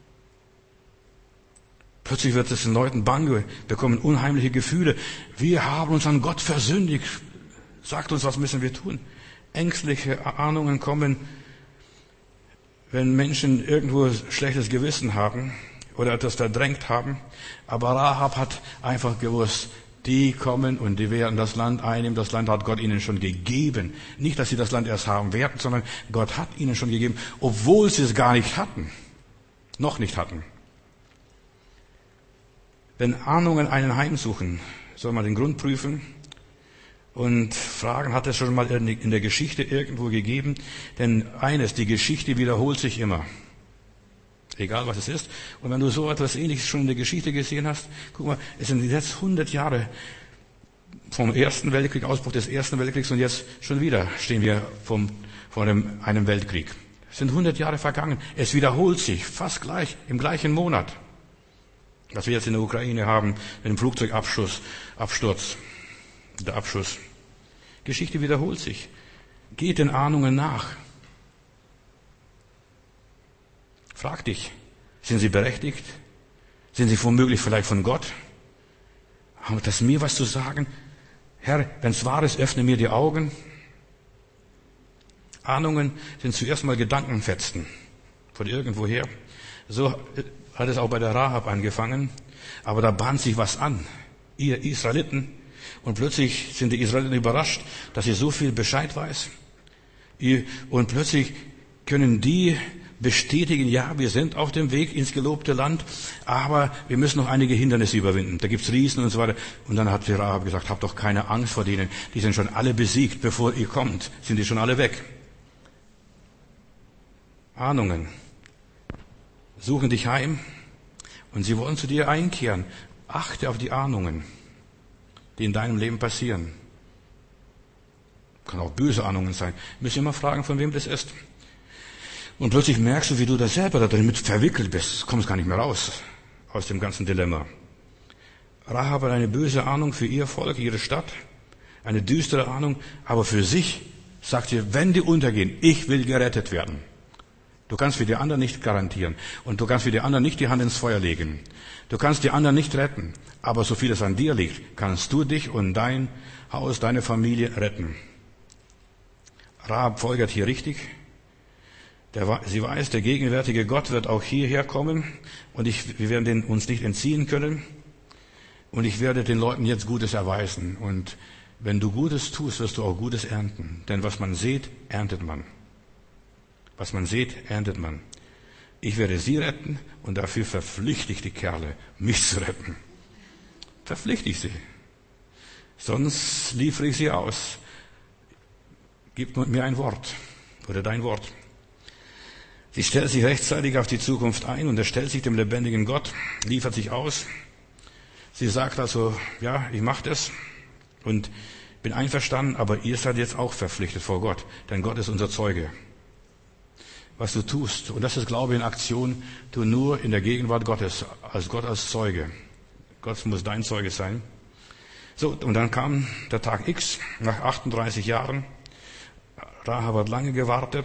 Plötzlich wird es den Leuten bange, bekommen unheimliche Gefühle. Wir haben uns an Gott versündigt. Sagt uns, was müssen wir tun? Ängstliche Ahnungen kommen, wenn Menschen irgendwo schlechtes Gewissen haben oder etwas verdrängt haben. Aber Rahab hat einfach gewusst, die kommen und die werden das Land einnehmen. Das Land hat Gott ihnen schon gegeben. Nicht, dass sie das Land erst haben werden, sondern Gott hat ihnen schon gegeben, obwohl sie es gar nicht hatten. Noch nicht hatten. Wenn Ahnungen einen heimsuchen, soll man den Grund prüfen und fragen, hat es schon mal in der Geschichte irgendwo gegeben? Denn eines, die Geschichte wiederholt sich immer. Egal was es ist. Und wenn du so etwas Ähnliches schon in der Geschichte gesehen hast, guck mal, es sind jetzt hundert Jahre vom Ersten Weltkrieg, Ausbruch des Ersten Weltkriegs, und jetzt schon wieder stehen wir vom, vor einem, einem Weltkrieg. Es sind hundert Jahre vergangen. Es wiederholt sich fast gleich, im gleichen Monat. Was wir jetzt in der Ukraine haben, mit dem Flugzeugabschuss, Absturz, der Abschuss. Geschichte wiederholt sich. Geht den Ahnungen nach. Frag dich, sind sie berechtigt? Sind sie womöglich vielleicht von Gott? Hat das mir was zu sagen? Herr, wenn es wahr ist, öffne mir die Augen. Ahnungen sind zuerst mal Gedankenfetzen von irgendwoher. So hat es auch bei der Rahab angefangen. Aber da bahnt sich was an. Ihr Israeliten. Und plötzlich sind die Israeliten überrascht, dass ihr so viel Bescheid weiß. Und plötzlich können die bestätigen, ja, wir sind auf dem Weg ins gelobte Land, aber wir müssen noch einige Hindernisse überwinden. Da gibt's Riesen und so weiter. Und dann hat die Rahab gesagt, habt doch keine Angst vor denen. Die sind schon alle besiegt, bevor ihr kommt. Sind die schon alle weg. Ahnungen suchen dich heim und sie wollen zu dir einkehren. Achte auf die Ahnungen, die in deinem Leben passieren. Kann auch böse Ahnungen sein. Müsst ihr immer fragen, von wem das ist. Und plötzlich merkst du, wie du da selber da drin mit verwickelt bist. Du kommst gar nicht mehr raus aus dem ganzen Dilemma. Rahab hat eine böse Ahnung für ihr Volk, ihre Stadt. Eine düstere Ahnung. Aber für sich sagt sie, wenn die untergehen, ich will gerettet werden. Du kannst für die anderen nicht garantieren. Und du kannst für die anderen nicht die Hand ins Feuer legen. Du kannst die anderen nicht retten. Aber so viel es an dir liegt, kannst du dich und dein Haus, deine Familie retten. Rahab folgert hier richtig. Der, sie weiß, der gegenwärtige Gott wird auch hierher kommen und ich, wir werden den, uns nicht entziehen können. Und ich werde den Leuten jetzt Gutes erweisen. Und wenn du Gutes tust, wirst du auch Gutes ernten. Denn was man sät, erntet man. Was man sät, erntet man. Ich werde sie retten und dafür verpflichte ich die Kerle, mich zu retten. Verpflichte ich sie. Sonst liefere ich sie aus. Gib mir ein Wort oder dein Wort. Sie stellt sich rechtzeitig auf die Zukunft ein und er stellt sich dem lebendigen Gott, liefert sich aus. Sie sagt also, ja, ich mache das und bin einverstanden, aber ihr seid jetzt auch verpflichtet vor Gott, denn Gott ist unser Zeuge. Was du tust, und das ist Glaube in Aktion, tu nur in der Gegenwart Gottes, als Gott als Zeuge. Gott muss dein Zeuge sein. So, und dann kam der Tag X, nach achtunddreißig Jahren. Rahab hat lange gewartet.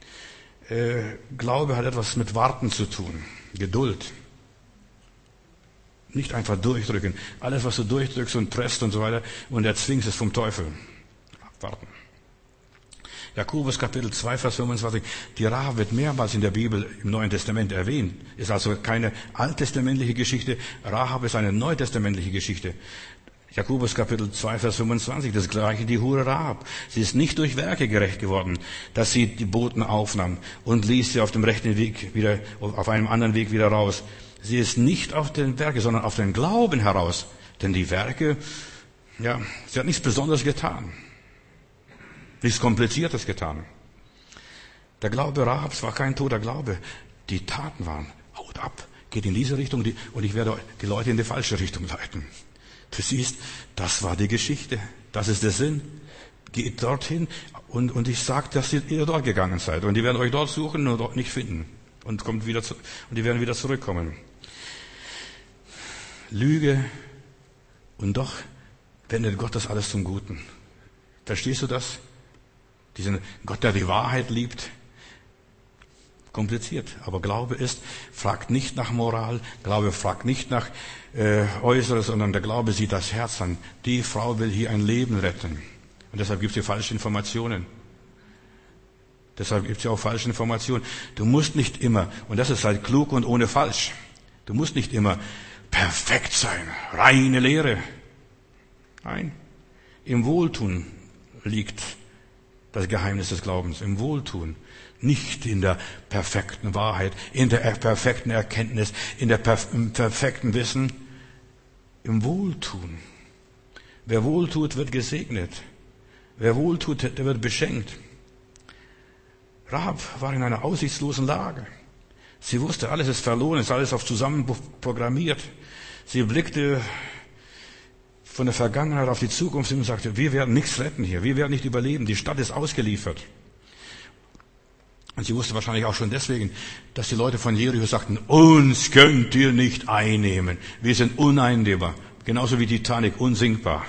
Äh, Glaube hat etwas mit Warten zu tun. Geduld. Nicht einfach durchdrücken. Alles, was du durchdrückst und presst und so weiter und erzwingst, ist vom Teufel. Abwarten. Jakobus Kapitel zwei, Vers fünfundzwanzig. Die Rahab wird mehrmals in der Bibel im Neuen Testament erwähnt. Ist also keine alttestamentliche Geschichte. Rahab ist eine neutestamentliche Geschichte. Jakobus Kapitel zwei, Vers fünfundzwanzig. Das gleiche die Hure Rahab. Sie ist nicht durch Werke gerecht geworden, dass sie die Boten aufnahm und ließ sie auf dem rechten Weg wieder, auf einem anderen Weg wieder raus. Sie ist nicht auf den Werke, sondern auf den Glauben heraus. Denn die Werke, ja, sie hat nichts Besonderes getan. Nichts Kompliziertes getan. Der Glaube Rahabs war kein toter Glaube. Die Taten waren, haut ab, geht in diese Richtung und ich werde die Leute in die falsche Richtung leiten. Du siehst, das war die Geschichte. Das ist der Sinn. Geht dorthin und, und ich sage, dass ihr dort gegangen seid. Und die werden euch dort suchen und dort nicht finden. Und, kommt wieder zu, und die werden wieder zurückkommen. Lüge und doch wendet Gott das alles zum Guten. Verstehst du das? Diesen Gott, der die Wahrheit liebt. Kompliziert. Aber Glaube ist, fragt nicht nach Moral. Glaube fragt nicht nach äh, Äußeres, sondern der Glaube sieht das Herz an. Die Frau will hier ein Leben retten. Und deshalb gibt es hier falsche Informationen. Deshalb gibt es ja auch falsche Informationen. Du musst nicht immer, und das ist halt klug und ohne falsch, du musst nicht immer perfekt sein. Reine Lehre. Nein. Im Wohltun liegt das Geheimnis des Glaubens, im Wohltun. Nicht in der perfekten Wahrheit, in der perfekten Erkenntnis, in der perf- im perfekten Wissen. Im Wohltun. Wer wohltut, wird gesegnet. Wer wohltut, der wird beschenkt. Rahab war in einer aussichtslosen Lage. Sie wusste, alles ist verloren, ist alles auf zusammen programmiert. Sie blickte von der Vergangenheit auf die Zukunft hin und sagte, wir werden nichts retten hier, wir werden nicht überleben, die Stadt ist ausgeliefert. Und sie wusste wahrscheinlich auch schon deswegen, dass die Leute von Jericho sagten, uns könnt ihr nicht einnehmen, wir sind uneinnehmbar, genauso wie Titanic, unsinkbar.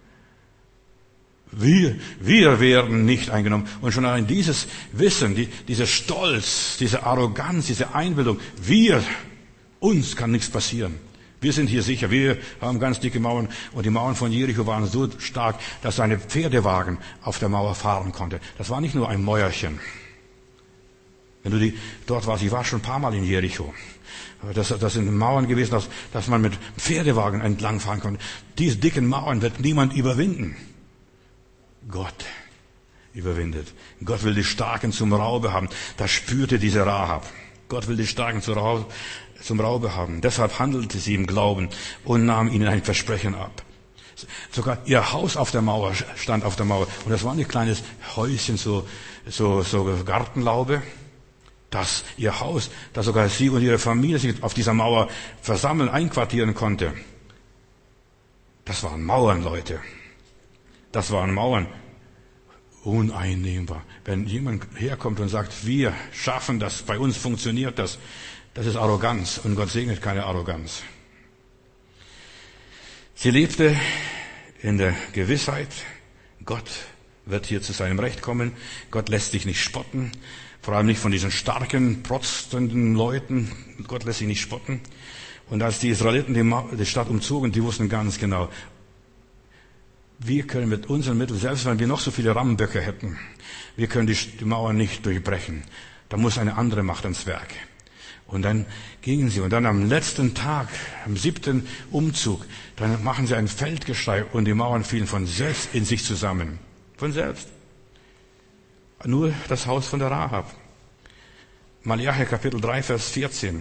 Wir, wir werden nicht eingenommen. Und schon allein dieses Wissen, die, dieser Stolz, diese Arroganz, diese Einbildung, wir, uns kann nichts passieren. Wir sind hier sicher, wir haben ganz dicke Mauern und die Mauern von Jericho waren so stark, dass ein Pferdewagen auf der Mauer fahren konnte. Das war nicht nur ein Mäuerchen. Wenn du die, dort warst, ich war schon ein paar Mal in Jericho. Das, das sind Mauern gewesen, dass, dass man mit Pferdewagen entlangfahren konnte. Diese dicken Mauern wird niemand überwinden. Gott überwindet. Gott will die Starken zum Raube haben. Das spürte diese Rahab. Gott will die Starken zum Raube, zum Raube haben. Deshalb handelte sie im Glauben und nahm ihnen ein Versprechen ab. Sogar ihr Haus auf der Mauer stand auf der Mauer. Und das war ein kleines Häuschen, so, so, so Gartenlaube. Das, ihr Haus, dass sogar sie und ihre Familie sich auf dieser Mauer versammeln, einquartieren konnte. Das waren Mauern, Leute. Das waren Mauern. Uneinnehmbar. Wenn jemand herkommt und sagt, wir schaffen das, bei uns funktioniert das, das ist Arroganz. Und Gott segnet keine Arroganz. Sie lebte in der Gewissheit, Gott wird hier zu seinem Recht kommen. Gott lässt sich nicht spotten. Vor allem nicht von diesen starken, protzenden Leuten. Gott lässt sich nicht spotten. Und als die Israeliten die Stadt umzogen, die wussten ganz genau, wir können mit unseren Mitteln, selbst wenn wir noch so viele Rammböcke hätten, wir können die, die Mauer nicht durchbrechen. Da muss eine andere Macht ans Werk. Und dann gingen sie. Und dann am letzten Tag, am siebten Umzug, dann machen sie ein Feldgeschrei und die Mauern fielen von selbst in sich zusammen. Von selbst. Nur das Haus von der Rahab. Malachi Kapitel drei, Vers vierzehn.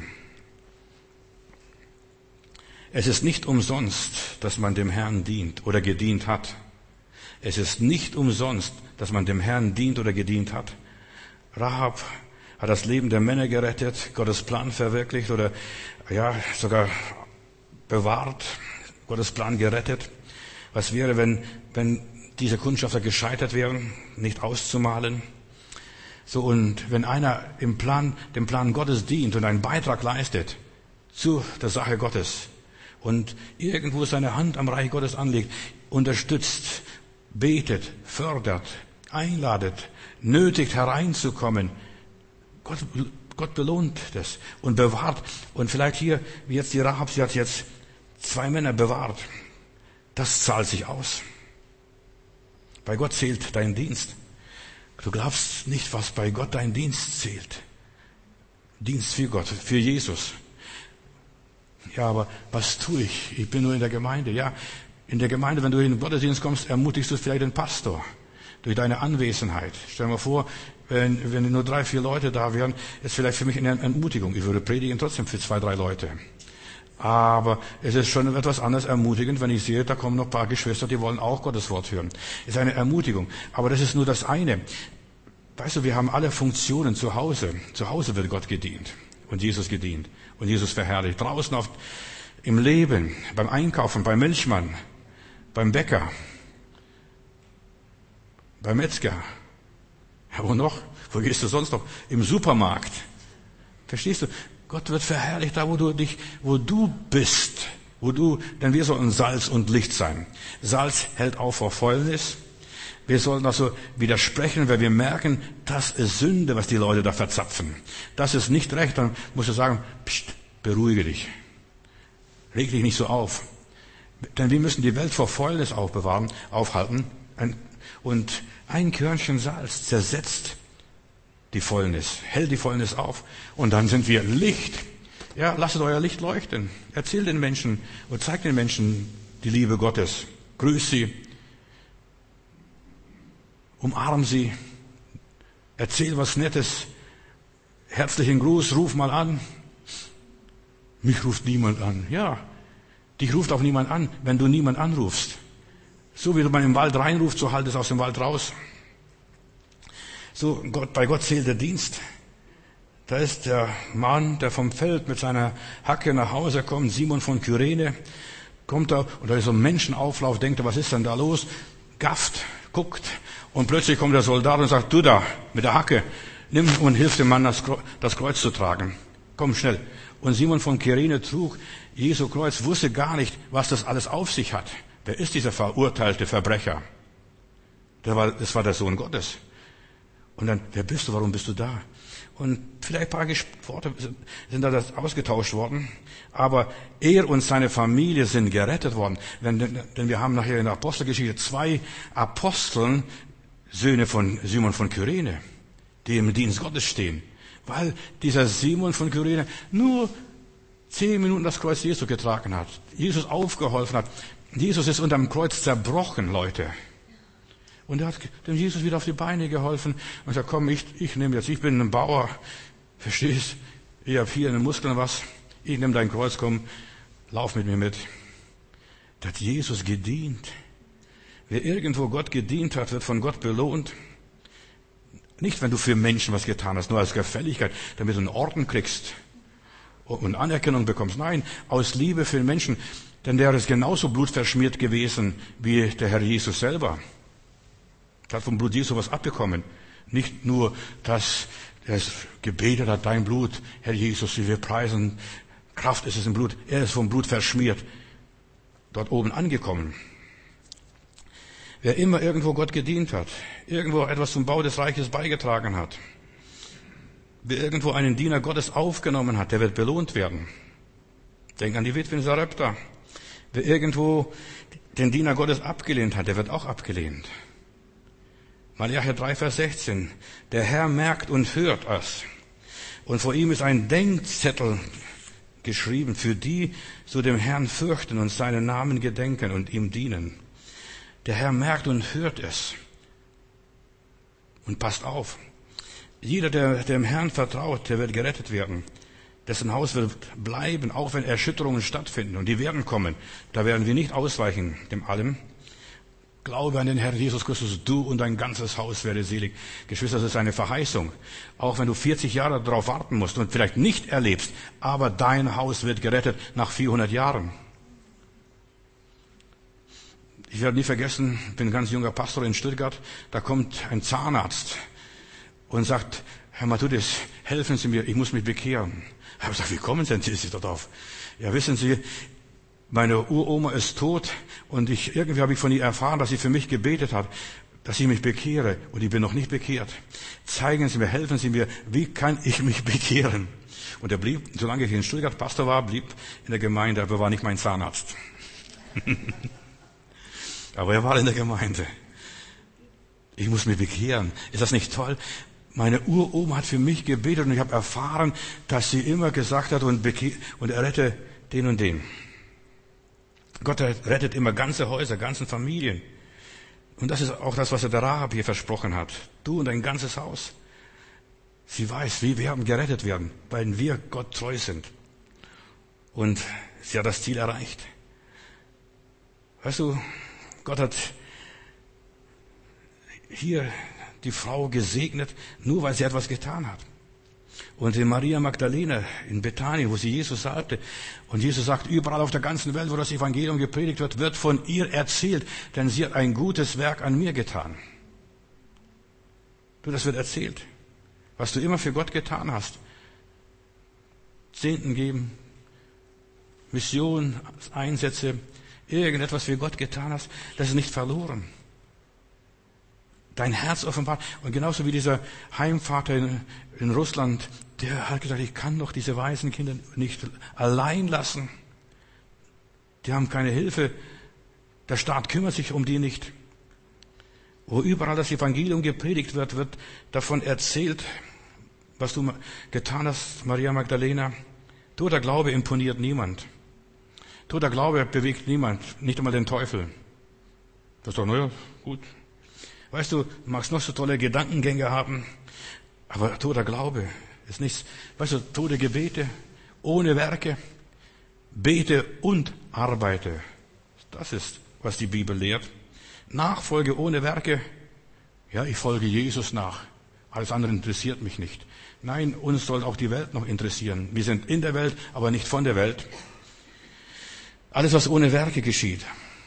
Es ist nicht umsonst, dass man dem Herrn dient oder gedient hat. Es ist nicht umsonst, dass man dem Herrn dient oder gedient hat. Rahab hat das Leben der Männer gerettet, Gottes Plan verwirklicht oder ja sogar bewahrt, Gottes Plan gerettet. Was wäre, wenn, wenn diese Kundschafter gescheitert wären, nicht auszumalen? So, und wenn einer im Plan, dem Plan Gottes dient und einen Beitrag leistet zu der Sache Gottes, und irgendwo seine Hand am Reich Gottes anlegt, unterstützt, betet, fördert, einladet, nötigt hereinzukommen. Gott, Gott belohnt das und bewahrt. Und vielleicht hier, wie jetzt die Rahab, sie hat jetzt zwei Männer bewahrt. Das zahlt sich aus. Bei Gott zählt dein Dienst. Du glaubst nicht, was bei Gott dein Dienst zählt. Dienst für Gott, für Jesus. Ja, aber was tue ich? Ich bin nur in der Gemeinde. Ja, in der Gemeinde, wenn du in den Gottesdienst kommst, ermutigst du vielleicht den Pastor durch deine Anwesenheit. Stell dir mal vor, wenn, wenn nur drei, vier Leute da wären, ist vielleicht für mich eine Ermutigung. Ich würde predigen trotzdem für zwei, drei Leute. Aber es ist schon etwas anderes ermutigend, wenn ich sehe, da kommen noch ein paar Geschwister, die wollen auch Gottes Wort hören. Es ist eine Ermutigung. Aber das ist nur das eine. Weißt du, wir haben alle Funktionen zu Hause. Zu Hause wird Gott gedient und Jesus gedient. Und Jesus verherrlicht. Draußen auf, im Leben, beim Einkaufen, beim Milchmann, beim Bäcker, beim Metzger. Ja, wo noch? Wo gehst du sonst noch? Im Supermarkt. Verstehst du? Gott wird verherrlicht da, wo du dich, wo du bist. Wo du, denn wir sollen Salz und Licht sein. Salz hält auf vor Fäulnis. Wir sollen also widersprechen, weil wir merken, das ist Sünde, was die Leute da verzapfen. Das ist nicht recht. Dann musst du sagen, pst, beruhige dich. Reg dich nicht so auf. Denn wir müssen die Welt vor Fäulnis aufbewahren, aufhalten. Und ein Körnchen Salz zersetzt die Fäulnis, hält die Fäulnis auf. Und dann sind wir Licht. Ja, lasst euer Licht leuchten. Erzählt den Menschen und zeigt den Menschen die Liebe Gottes. Grüß sie. Umarm sie, erzähl was Nettes, herzlichen Gruß, ruf mal an. Mich ruft niemand an. Ja, dich ruft auch niemand an, wenn du niemand anrufst. So wie du mal im Wald reinrufst, so halt es aus dem Wald raus. So, Gott, bei Gott zählt der Dienst. Da ist der Mann, der vom Feld mit seiner Hacke nach Hause kommt, Simon von Kyrene. kommt er, und da ist so ein Menschenauflauf, denkt er, was ist denn da los? Gafft, guckt, und plötzlich kommt der Soldat und sagt, du da, mit der Hacke, nimm und hilf dem Mann, das Kreuz, das Kreuz zu tragen. Komm schnell. Und Simon von Kyrene trug Jesu Kreuz, wusste gar nicht, was das alles auf sich hat. Wer ist dieser verurteilte Verbrecher? Das war, das war der Sohn Gottes. Und dann, wer bist du, warum bist du da? Und vielleicht ein paar Worte sind da ausgetauscht worden. Aber er und seine Familie sind gerettet worden. Denn, denn wir haben nachher in der Apostelgeschichte zwei Aposteln, Söhne von Simon von Kyrene, die im Dienst Gottes stehen. Weil dieser Simon von Kyrene nur zehn Minuten das Kreuz Jesu getragen hat. Jesus aufgeholfen hat. Jesus ist unterm Kreuz zerbrochen, Leute. Und er hat dem Jesus wieder auf die Beine geholfen und sagt, komm, ich, ich nehme jetzt, ich bin ein Bauer, verstehst? Ich habe hier in den Muskeln was, ich nehme dein Kreuz, komm, lauf mit mir mit. Der hat Jesus gedient. Wer irgendwo Gott gedient hat, wird von Gott belohnt. Nicht, wenn du für Menschen was getan hast, nur als Gefälligkeit, damit du einen Orden kriegst und Anerkennung bekommst. Nein, aus Liebe für den Menschen, denn der ist genauso blutverschmiert gewesen wie der Herr Jesus selber. Er hat vom Blut Jesu was abbekommen. Nicht nur, dass er gebetet hat, dein Blut, Herr Jesus, wie wir preisen, Kraft ist es im Blut. Er ist vom Blut verschmiert, dort oben angekommen. Wer immer irgendwo Gott gedient hat, irgendwo etwas zum Bau des Reiches beigetragen hat, wer irgendwo einen Diener Gottes aufgenommen hat, der wird belohnt werden. Denk an die Witwe in Sarepta. Wer irgendwo den Diener Gottes abgelehnt hat, der wird auch abgelehnt. Malachi drei, Vers sechzehn. Der Herr merkt und hört es. Und vor ihm ist ein Denkzettel geschrieben für die, so dem Herrn fürchten und seinen Namen gedenken und ihm dienen. Der Herr merkt und hört es. Und passt auf. Jeder, der dem Herrn vertraut, der wird gerettet werden. Dessen Haus wird bleiben, auch wenn Erschütterungen stattfinden. Und die werden kommen. Da werden wir nicht ausweichen, dem allem. Glaube an den Herrn Jesus Christus, du und dein ganzes Haus werde selig. Geschwister, das ist eine Verheißung. Auch wenn du vierzig Jahre darauf warten musst und vielleicht nicht erlebst, aber dein Haus wird gerettet nach vierhundert Jahren. Ich werde nie vergessen, ich bin ein ganz junger Pastor in Stuttgart, da kommt ein Zahnarzt und sagt, Herr Matthäus, helfen Sie mir, ich muss mich bekehren. Ich habe gesagt, wie kommen Sie denn darauf? Ja, wissen Sie, meine Uroma ist tot und ich, irgendwie habe ich von ihr erfahren, dass sie für mich gebetet hat, dass ich mich bekehre und ich bin noch nicht bekehrt. Zeigen Sie mir, helfen Sie mir, wie kann ich mich bekehren? Und er blieb, solange ich in Stuttgart Pastor war, blieb in der Gemeinde, aber war nicht mein Zahnarzt. Aber er war in der Gemeinde. Ich muss mich bekehren. Ist das nicht toll? Meine Uroma hat für mich gebetet und ich habe erfahren, dass sie immer gesagt hat und, beke- und er rette den und den. Gott rettet immer ganze Häuser, ganzen Familien. Und das ist auch das, was er der Rahab hier versprochen hat. Du und dein ganzes Haus. Sie weiß, wir werden gerettet werden, weil wir Gott treu sind. Und sie hat das Ziel erreicht. Weißt du, Gott hat hier die Frau gesegnet, nur weil sie etwas getan hat. Und in Maria Magdalena in Bethanien, wo sie Jesus salbte, und Jesus sagt, überall auf der ganzen Welt, wo das Evangelium gepredigt wird, wird von ihr erzählt, denn sie hat ein gutes Werk an mir getan. Du, das wird erzählt. Was du immer für Gott getan hast. Zehnten geben, Mission, Einsätze, irgendetwas für Gott getan hast, das ist nicht verloren. Dein Herz offenbart. Und genauso wie dieser Heimvater in, in Russland, der hat gesagt, ich kann doch diese Waisenkinder nicht allein lassen. Die haben keine Hilfe. Der Staat kümmert sich um die nicht. Wo überall das Evangelium gepredigt wird, wird davon erzählt, was du getan hast, Maria Magdalena. Toter Glaube imponiert niemand. Toter Glaube bewegt niemand, nicht einmal den Teufel. Das ist doch, naja, gut. Weißt du, du magst noch so tolle Gedankengänge haben, aber toter Glaube ist nichts. Weißt du, tote Gebete, ohne Werke, bete und arbeite. Das ist, was die Bibel lehrt. Nachfolge ohne Werke, ja, ich folge Jesus nach. Alles andere interessiert mich nicht. Nein, uns soll auch die Welt noch interessieren. Wir sind in der Welt, aber nicht von der Welt. Alles, was ohne Werke geschieht,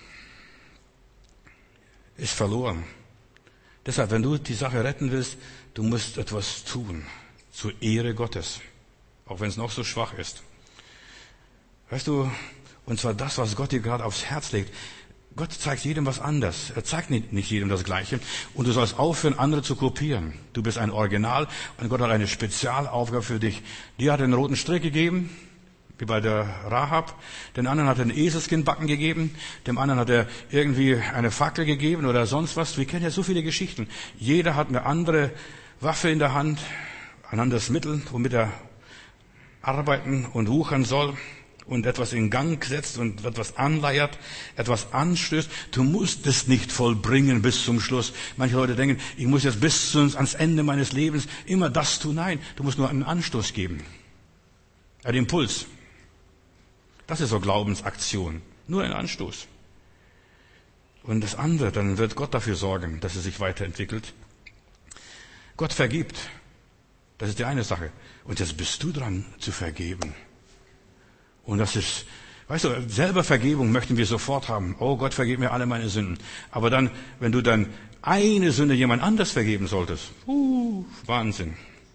ist verloren. Deshalb, wenn du die Sache retten willst, du musst etwas tun zur Ehre Gottes, auch wenn es noch so schwach ist. Weißt du, und zwar das, was Gott dir gerade aufs Herz legt. Gott zeigt jedem was anderes. Er zeigt nicht, nicht jedem das Gleiche. Und du sollst aufhören, andere zu kopieren. Du bist ein Original und Gott hat eine Spezialaufgabe für dich. Dir hat er einen roten Strick gegeben, wie bei der Rahab. Den anderen hat er ein Eselskinnbacken gegeben. Dem anderen hat er irgendwie eine Fackel gegeben oder sonst was. Wir kennen ja so viele Geschichten. Jeder hat eine andere Waffe in der Hand, ein anderes Mittel, womit er arbeiten und wuchern soll und etwas in Gang setzt und etwas anleiert, etwas anstößt. Du musst es nicht vollbringen bis zum Schluss. Manche Leute denken, ich muss jetzt bis ans Ende meines Lebens immer das tun. Nein, du musst nur einen Anstoß geben. Einen Impuls. Das ist so Glaubensaktion. Nur ein Anstoß. Und das andere, dann wird Gott dafür sorgen, dass es sich weiterentwickelt. Gott vergibt. Das ist die eine Sache. Und jetzt bist du dran, zu vergeben. Und das ist, weißt du, selber Vergebung möchten wir sofort haben. Oh Gott, vergib mir alle meine Sünden. Aber dann, wenn du dann eine Sünde jemand anders vergeben solltest, uh, Wahnsinn.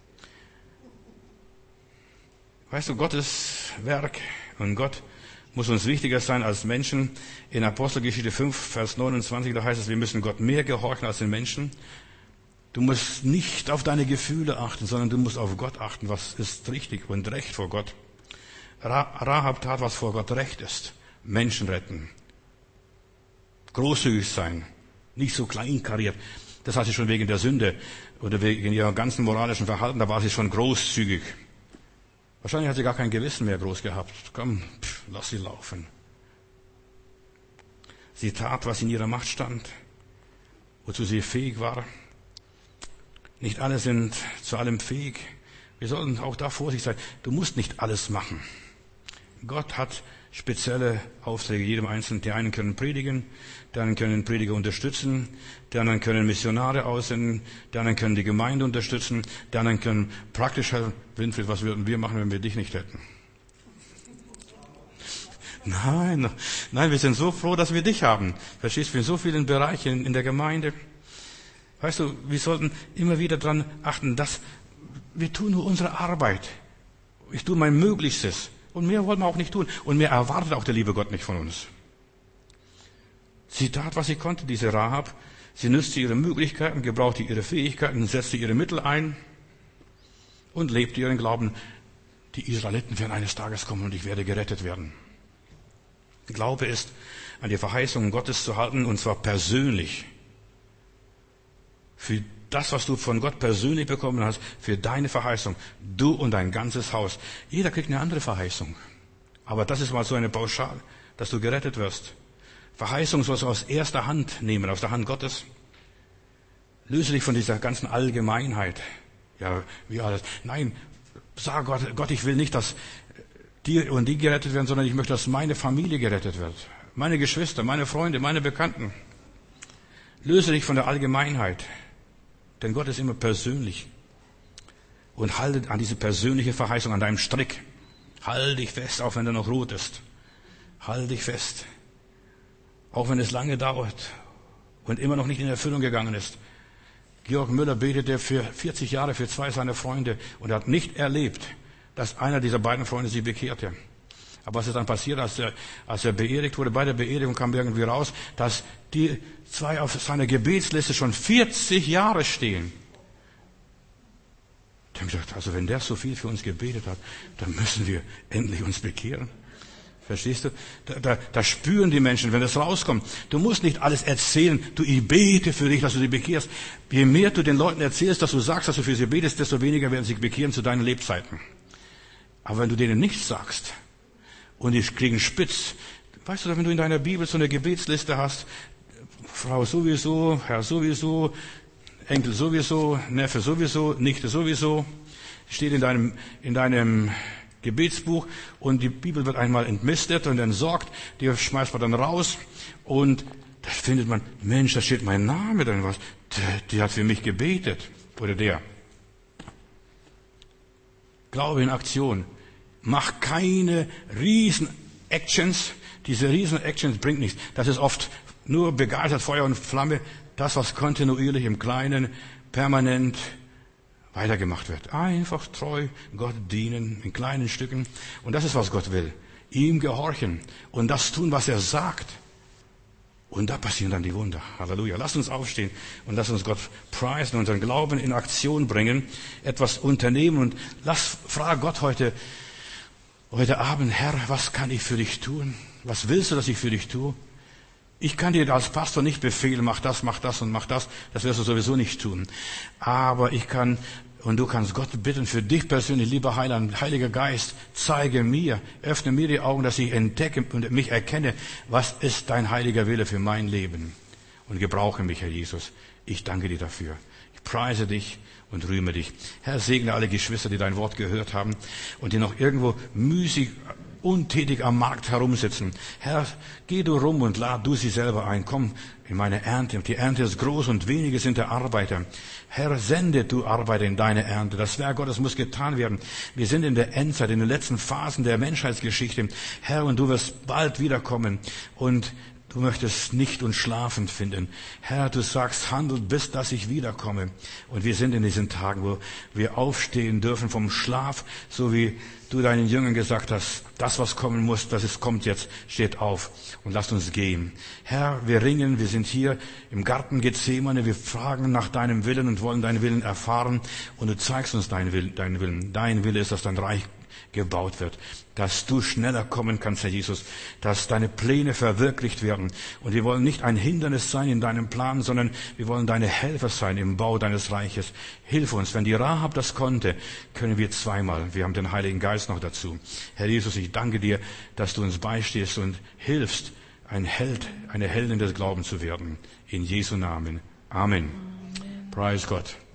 Weißt du, Gottes Werk und Gott muss uns wichtiger sein als Menschen. In Apostelgeschichte fünf, Vers neunundzwanzig, da heißt es, wir müssen Gott mehr gehorchen als den Menschen. Du musst nicht auf deine Gefühle achten, sondern du musst auf Gott achten, was ist richtig und recht vor Gott. Rahab tat, was vor Gott recht ist. Menschen retten. Großzügig sein. Nicht so kleinkariert. Das hat sie schon wegen der Sünde oder wegen ihrem ganzen moralischen Verhalten, da war sie schon großzügig. Wahrscheinlich hat sie gar kein Gewissen mehr groß gehabt. Komm, pff, lass sie laufen. Sie tat, was in ihrer Macht stand, wozu sie fähig war. Nicht alle sind zu allem fähig. Wir sollten auch da vorsichtig sein. Du musst nicht alles machen. Gott hat spezielle Aufträge jedem Einzelnen. Die einen können predigen, die anderen können Prediger unterstützen, die anderen können Missionare aussenden, die anderen können die Gemeinde unterstützen, die anderen können praktisch helfen. Winfried, was würden wir machen, wenn wir dich nicht hätten? Nein, nein, wir sind so froh, dass wir dich haben. Verstehst du, in so vielen Bereichen in der Gemeinde. Weißt du, wir sollten immer wieder dran achten, dass wir tun nur unsere Arbeit. Ich tue mein Möglichstes. Und mehr wollen wir auch nicht tun. Und mehr erwartet auch der liebe Gott nicht von uns. Sie tat, was sie konnte, diese Rahab. Sie nutzte ihre Möglichkeiten, gebrauchte ihre Fähigkeiten, setzte ihre Mittel ein und lebte ihren Glauben. Die Israeliten werden eines Tages kommen und ich werde gerettet werden. Glaube ist, an die Verheißungen Gottes zu halten, und zwar persönlich. Für das, was du von Gott persönlich bekommen hast, für deine Verheißung, du und dein ganzes Haus. Jeder kriegt eine andere Verheißung. Aber das ist mal so eine Pauschal, dass du gerettet wirst. Verheißung sollst du aus erster Hand nehmen, aus der Hand Gottes. Löse dich von dieser ganzen Allgemeinheit. Ja, wie alles. Nein, sag Gott, Gott, ich will nicht, dass die und die gerettet werden, sondern ich möchte, dass meine Familie gerettet wird. Meine Geschwister, meine Freunde, meine Bekannten. Löse dich von der Allgemeinheit. Denn Gott ist immer persönlich. Und halte an diese persönliche Verheißung, an deinem Strick. Halte dich fest, auch wenn er noch rot ist. Halte dich fest. Auch wenn es lange dauert und immer noch nicht in Erfüllung gegangen ist. Georg Müller betete für vierzig Jahre für zwei seiner Freunde und er hat nicht erlebt, dass einer dieser beiden Freunde sich bekehrte. Aber was ist dann passiert, als er, als er beerdigt wurde? Bei der Beerdigung kam irgendwie raus, dass die zwei auf seiner Gebetsliste schon vierzig Jahre stehen. Ich habe gedacht, also wenn der so viel für uns gebetet hat, dann müssen wir endlich uns bekehren. Verstehst du? Da, da, da spüren die Menschen, wenn das rauskommt. Du musst nicht alles erzählen. Du, ich bete für dich, dass du dich bekehrst. Je mehr du den Leuten erzählst, dass du sagst, dass du für sie betest, desto weniger werden sie sich bekehren zu deinen Lebzeiten. Aber wenn du denen nichts sagst, und die kriegen spitz. Weißt du, wenn du in deiner Bibel so eine Gebetsliste hast, Frau sowieso, Herr sowieso, Enkel sowieso, Neffe sowieso, Nichte sowieso, steht in deinem, in deinem Gebetsbuch und die Bibel wird einmal entmistet und entsorgt, die schmeißt man dann raus und da findet man, Mensch, da steht mein Name drin, was, die, die hat für mich gebetet, oder der. Glaube in Aktion. Mach keine riesen Actions, Diese Riesen-Action bringt nichts. Das ist oft nur begeistert, Feuer und Flamme. Das, was kontinuierlich im Kleinen, permanent weitergemacht wird. Einfach treu Gott dienen in kleinen Stücken. Und das ist, was Gott will. Ihm gehorchen und das tun, was er sagt. Und da passieren dann die Wunder. Halleluja. Lasst uns aufstehen und lasst uns Gott preisen, unseren Glauben in Aktion bringen, etwas unternehmen und lass, frag Gott heute, heute Abend, Herr, was kann ich für dich tun? Was willst du, dass ich für dich tue? Ich kann dir als Pastor nicht befehlen, mach das, mach das und mach das. Das wirst du sowieso nicht tun. Aber ich kann, und du kannst Gott bitten für dich persönlich, lieber Heiland, Heiliger Geist, zeige mir, öffne mir die Augen, dass ich entdecke und mich erkenne, was ist dein heiliger Wille für mein Leben. Und gebrauche mich, Herr Jesus. Ich danke dir dafür. Ich preise dich und rühme dich. Herr, segne alle Geschwister, die dein Wort gehört haben und die noch irgendwo müßig, untätig am Markt herumsitzen. Herr, geh du rum und lad du sie selber ein. Komm in meine Ernte. Die Ernte ist groß und wenige sind der Arbeiter. Herr, sende du Arbeiter in deine Ernte. Das Werk Gottes muss getan werden. Wir sind in der Endzeit, in den letzten Phasen der Menschheitsgeschichte. Herr, und du wirst bald wiederkommen. Und du möchtest nicht uns schlafend finden. Herr, du sagst, handelt, bis dass ich wiederkomme. Und wir sind in diesen Tagen, wo wir aufstehen dürfen vom Schlaf, so wie du deinen Jüngern gesagt hast, das, was kommen muss, das ist, kommt jetzt, steht auf und lasst uns gehen. Herr, wir ringen, wir sind hier im Garten Gethsemane, wir fragen nach deinem Willen und wollen deinen Willen erfahren und du zeigst uns deinen Willen. Deinen Willen. Dein Wille ist, dass dein Reich gebaut wird, dass du schneller kommen kannst, Herr Jesus, dass deine Pläne verwirklicht werden. Und wir wollen nicht ein Hindernis sein in deinem Plan, sondern wir wollen deine Helfer sein im Bau deines Reiches. Hilf uns. Wenn die Rahab das konnte, können wir zweimal. Wir haben den Heiligen Geist noch dazu. Herr Jesus, ich danke dir, dass du uns beistehst und hilfst, ein Held, eine Heldin des Glaubens zu werden. In Jesu Namen. Amen. Preis Gott.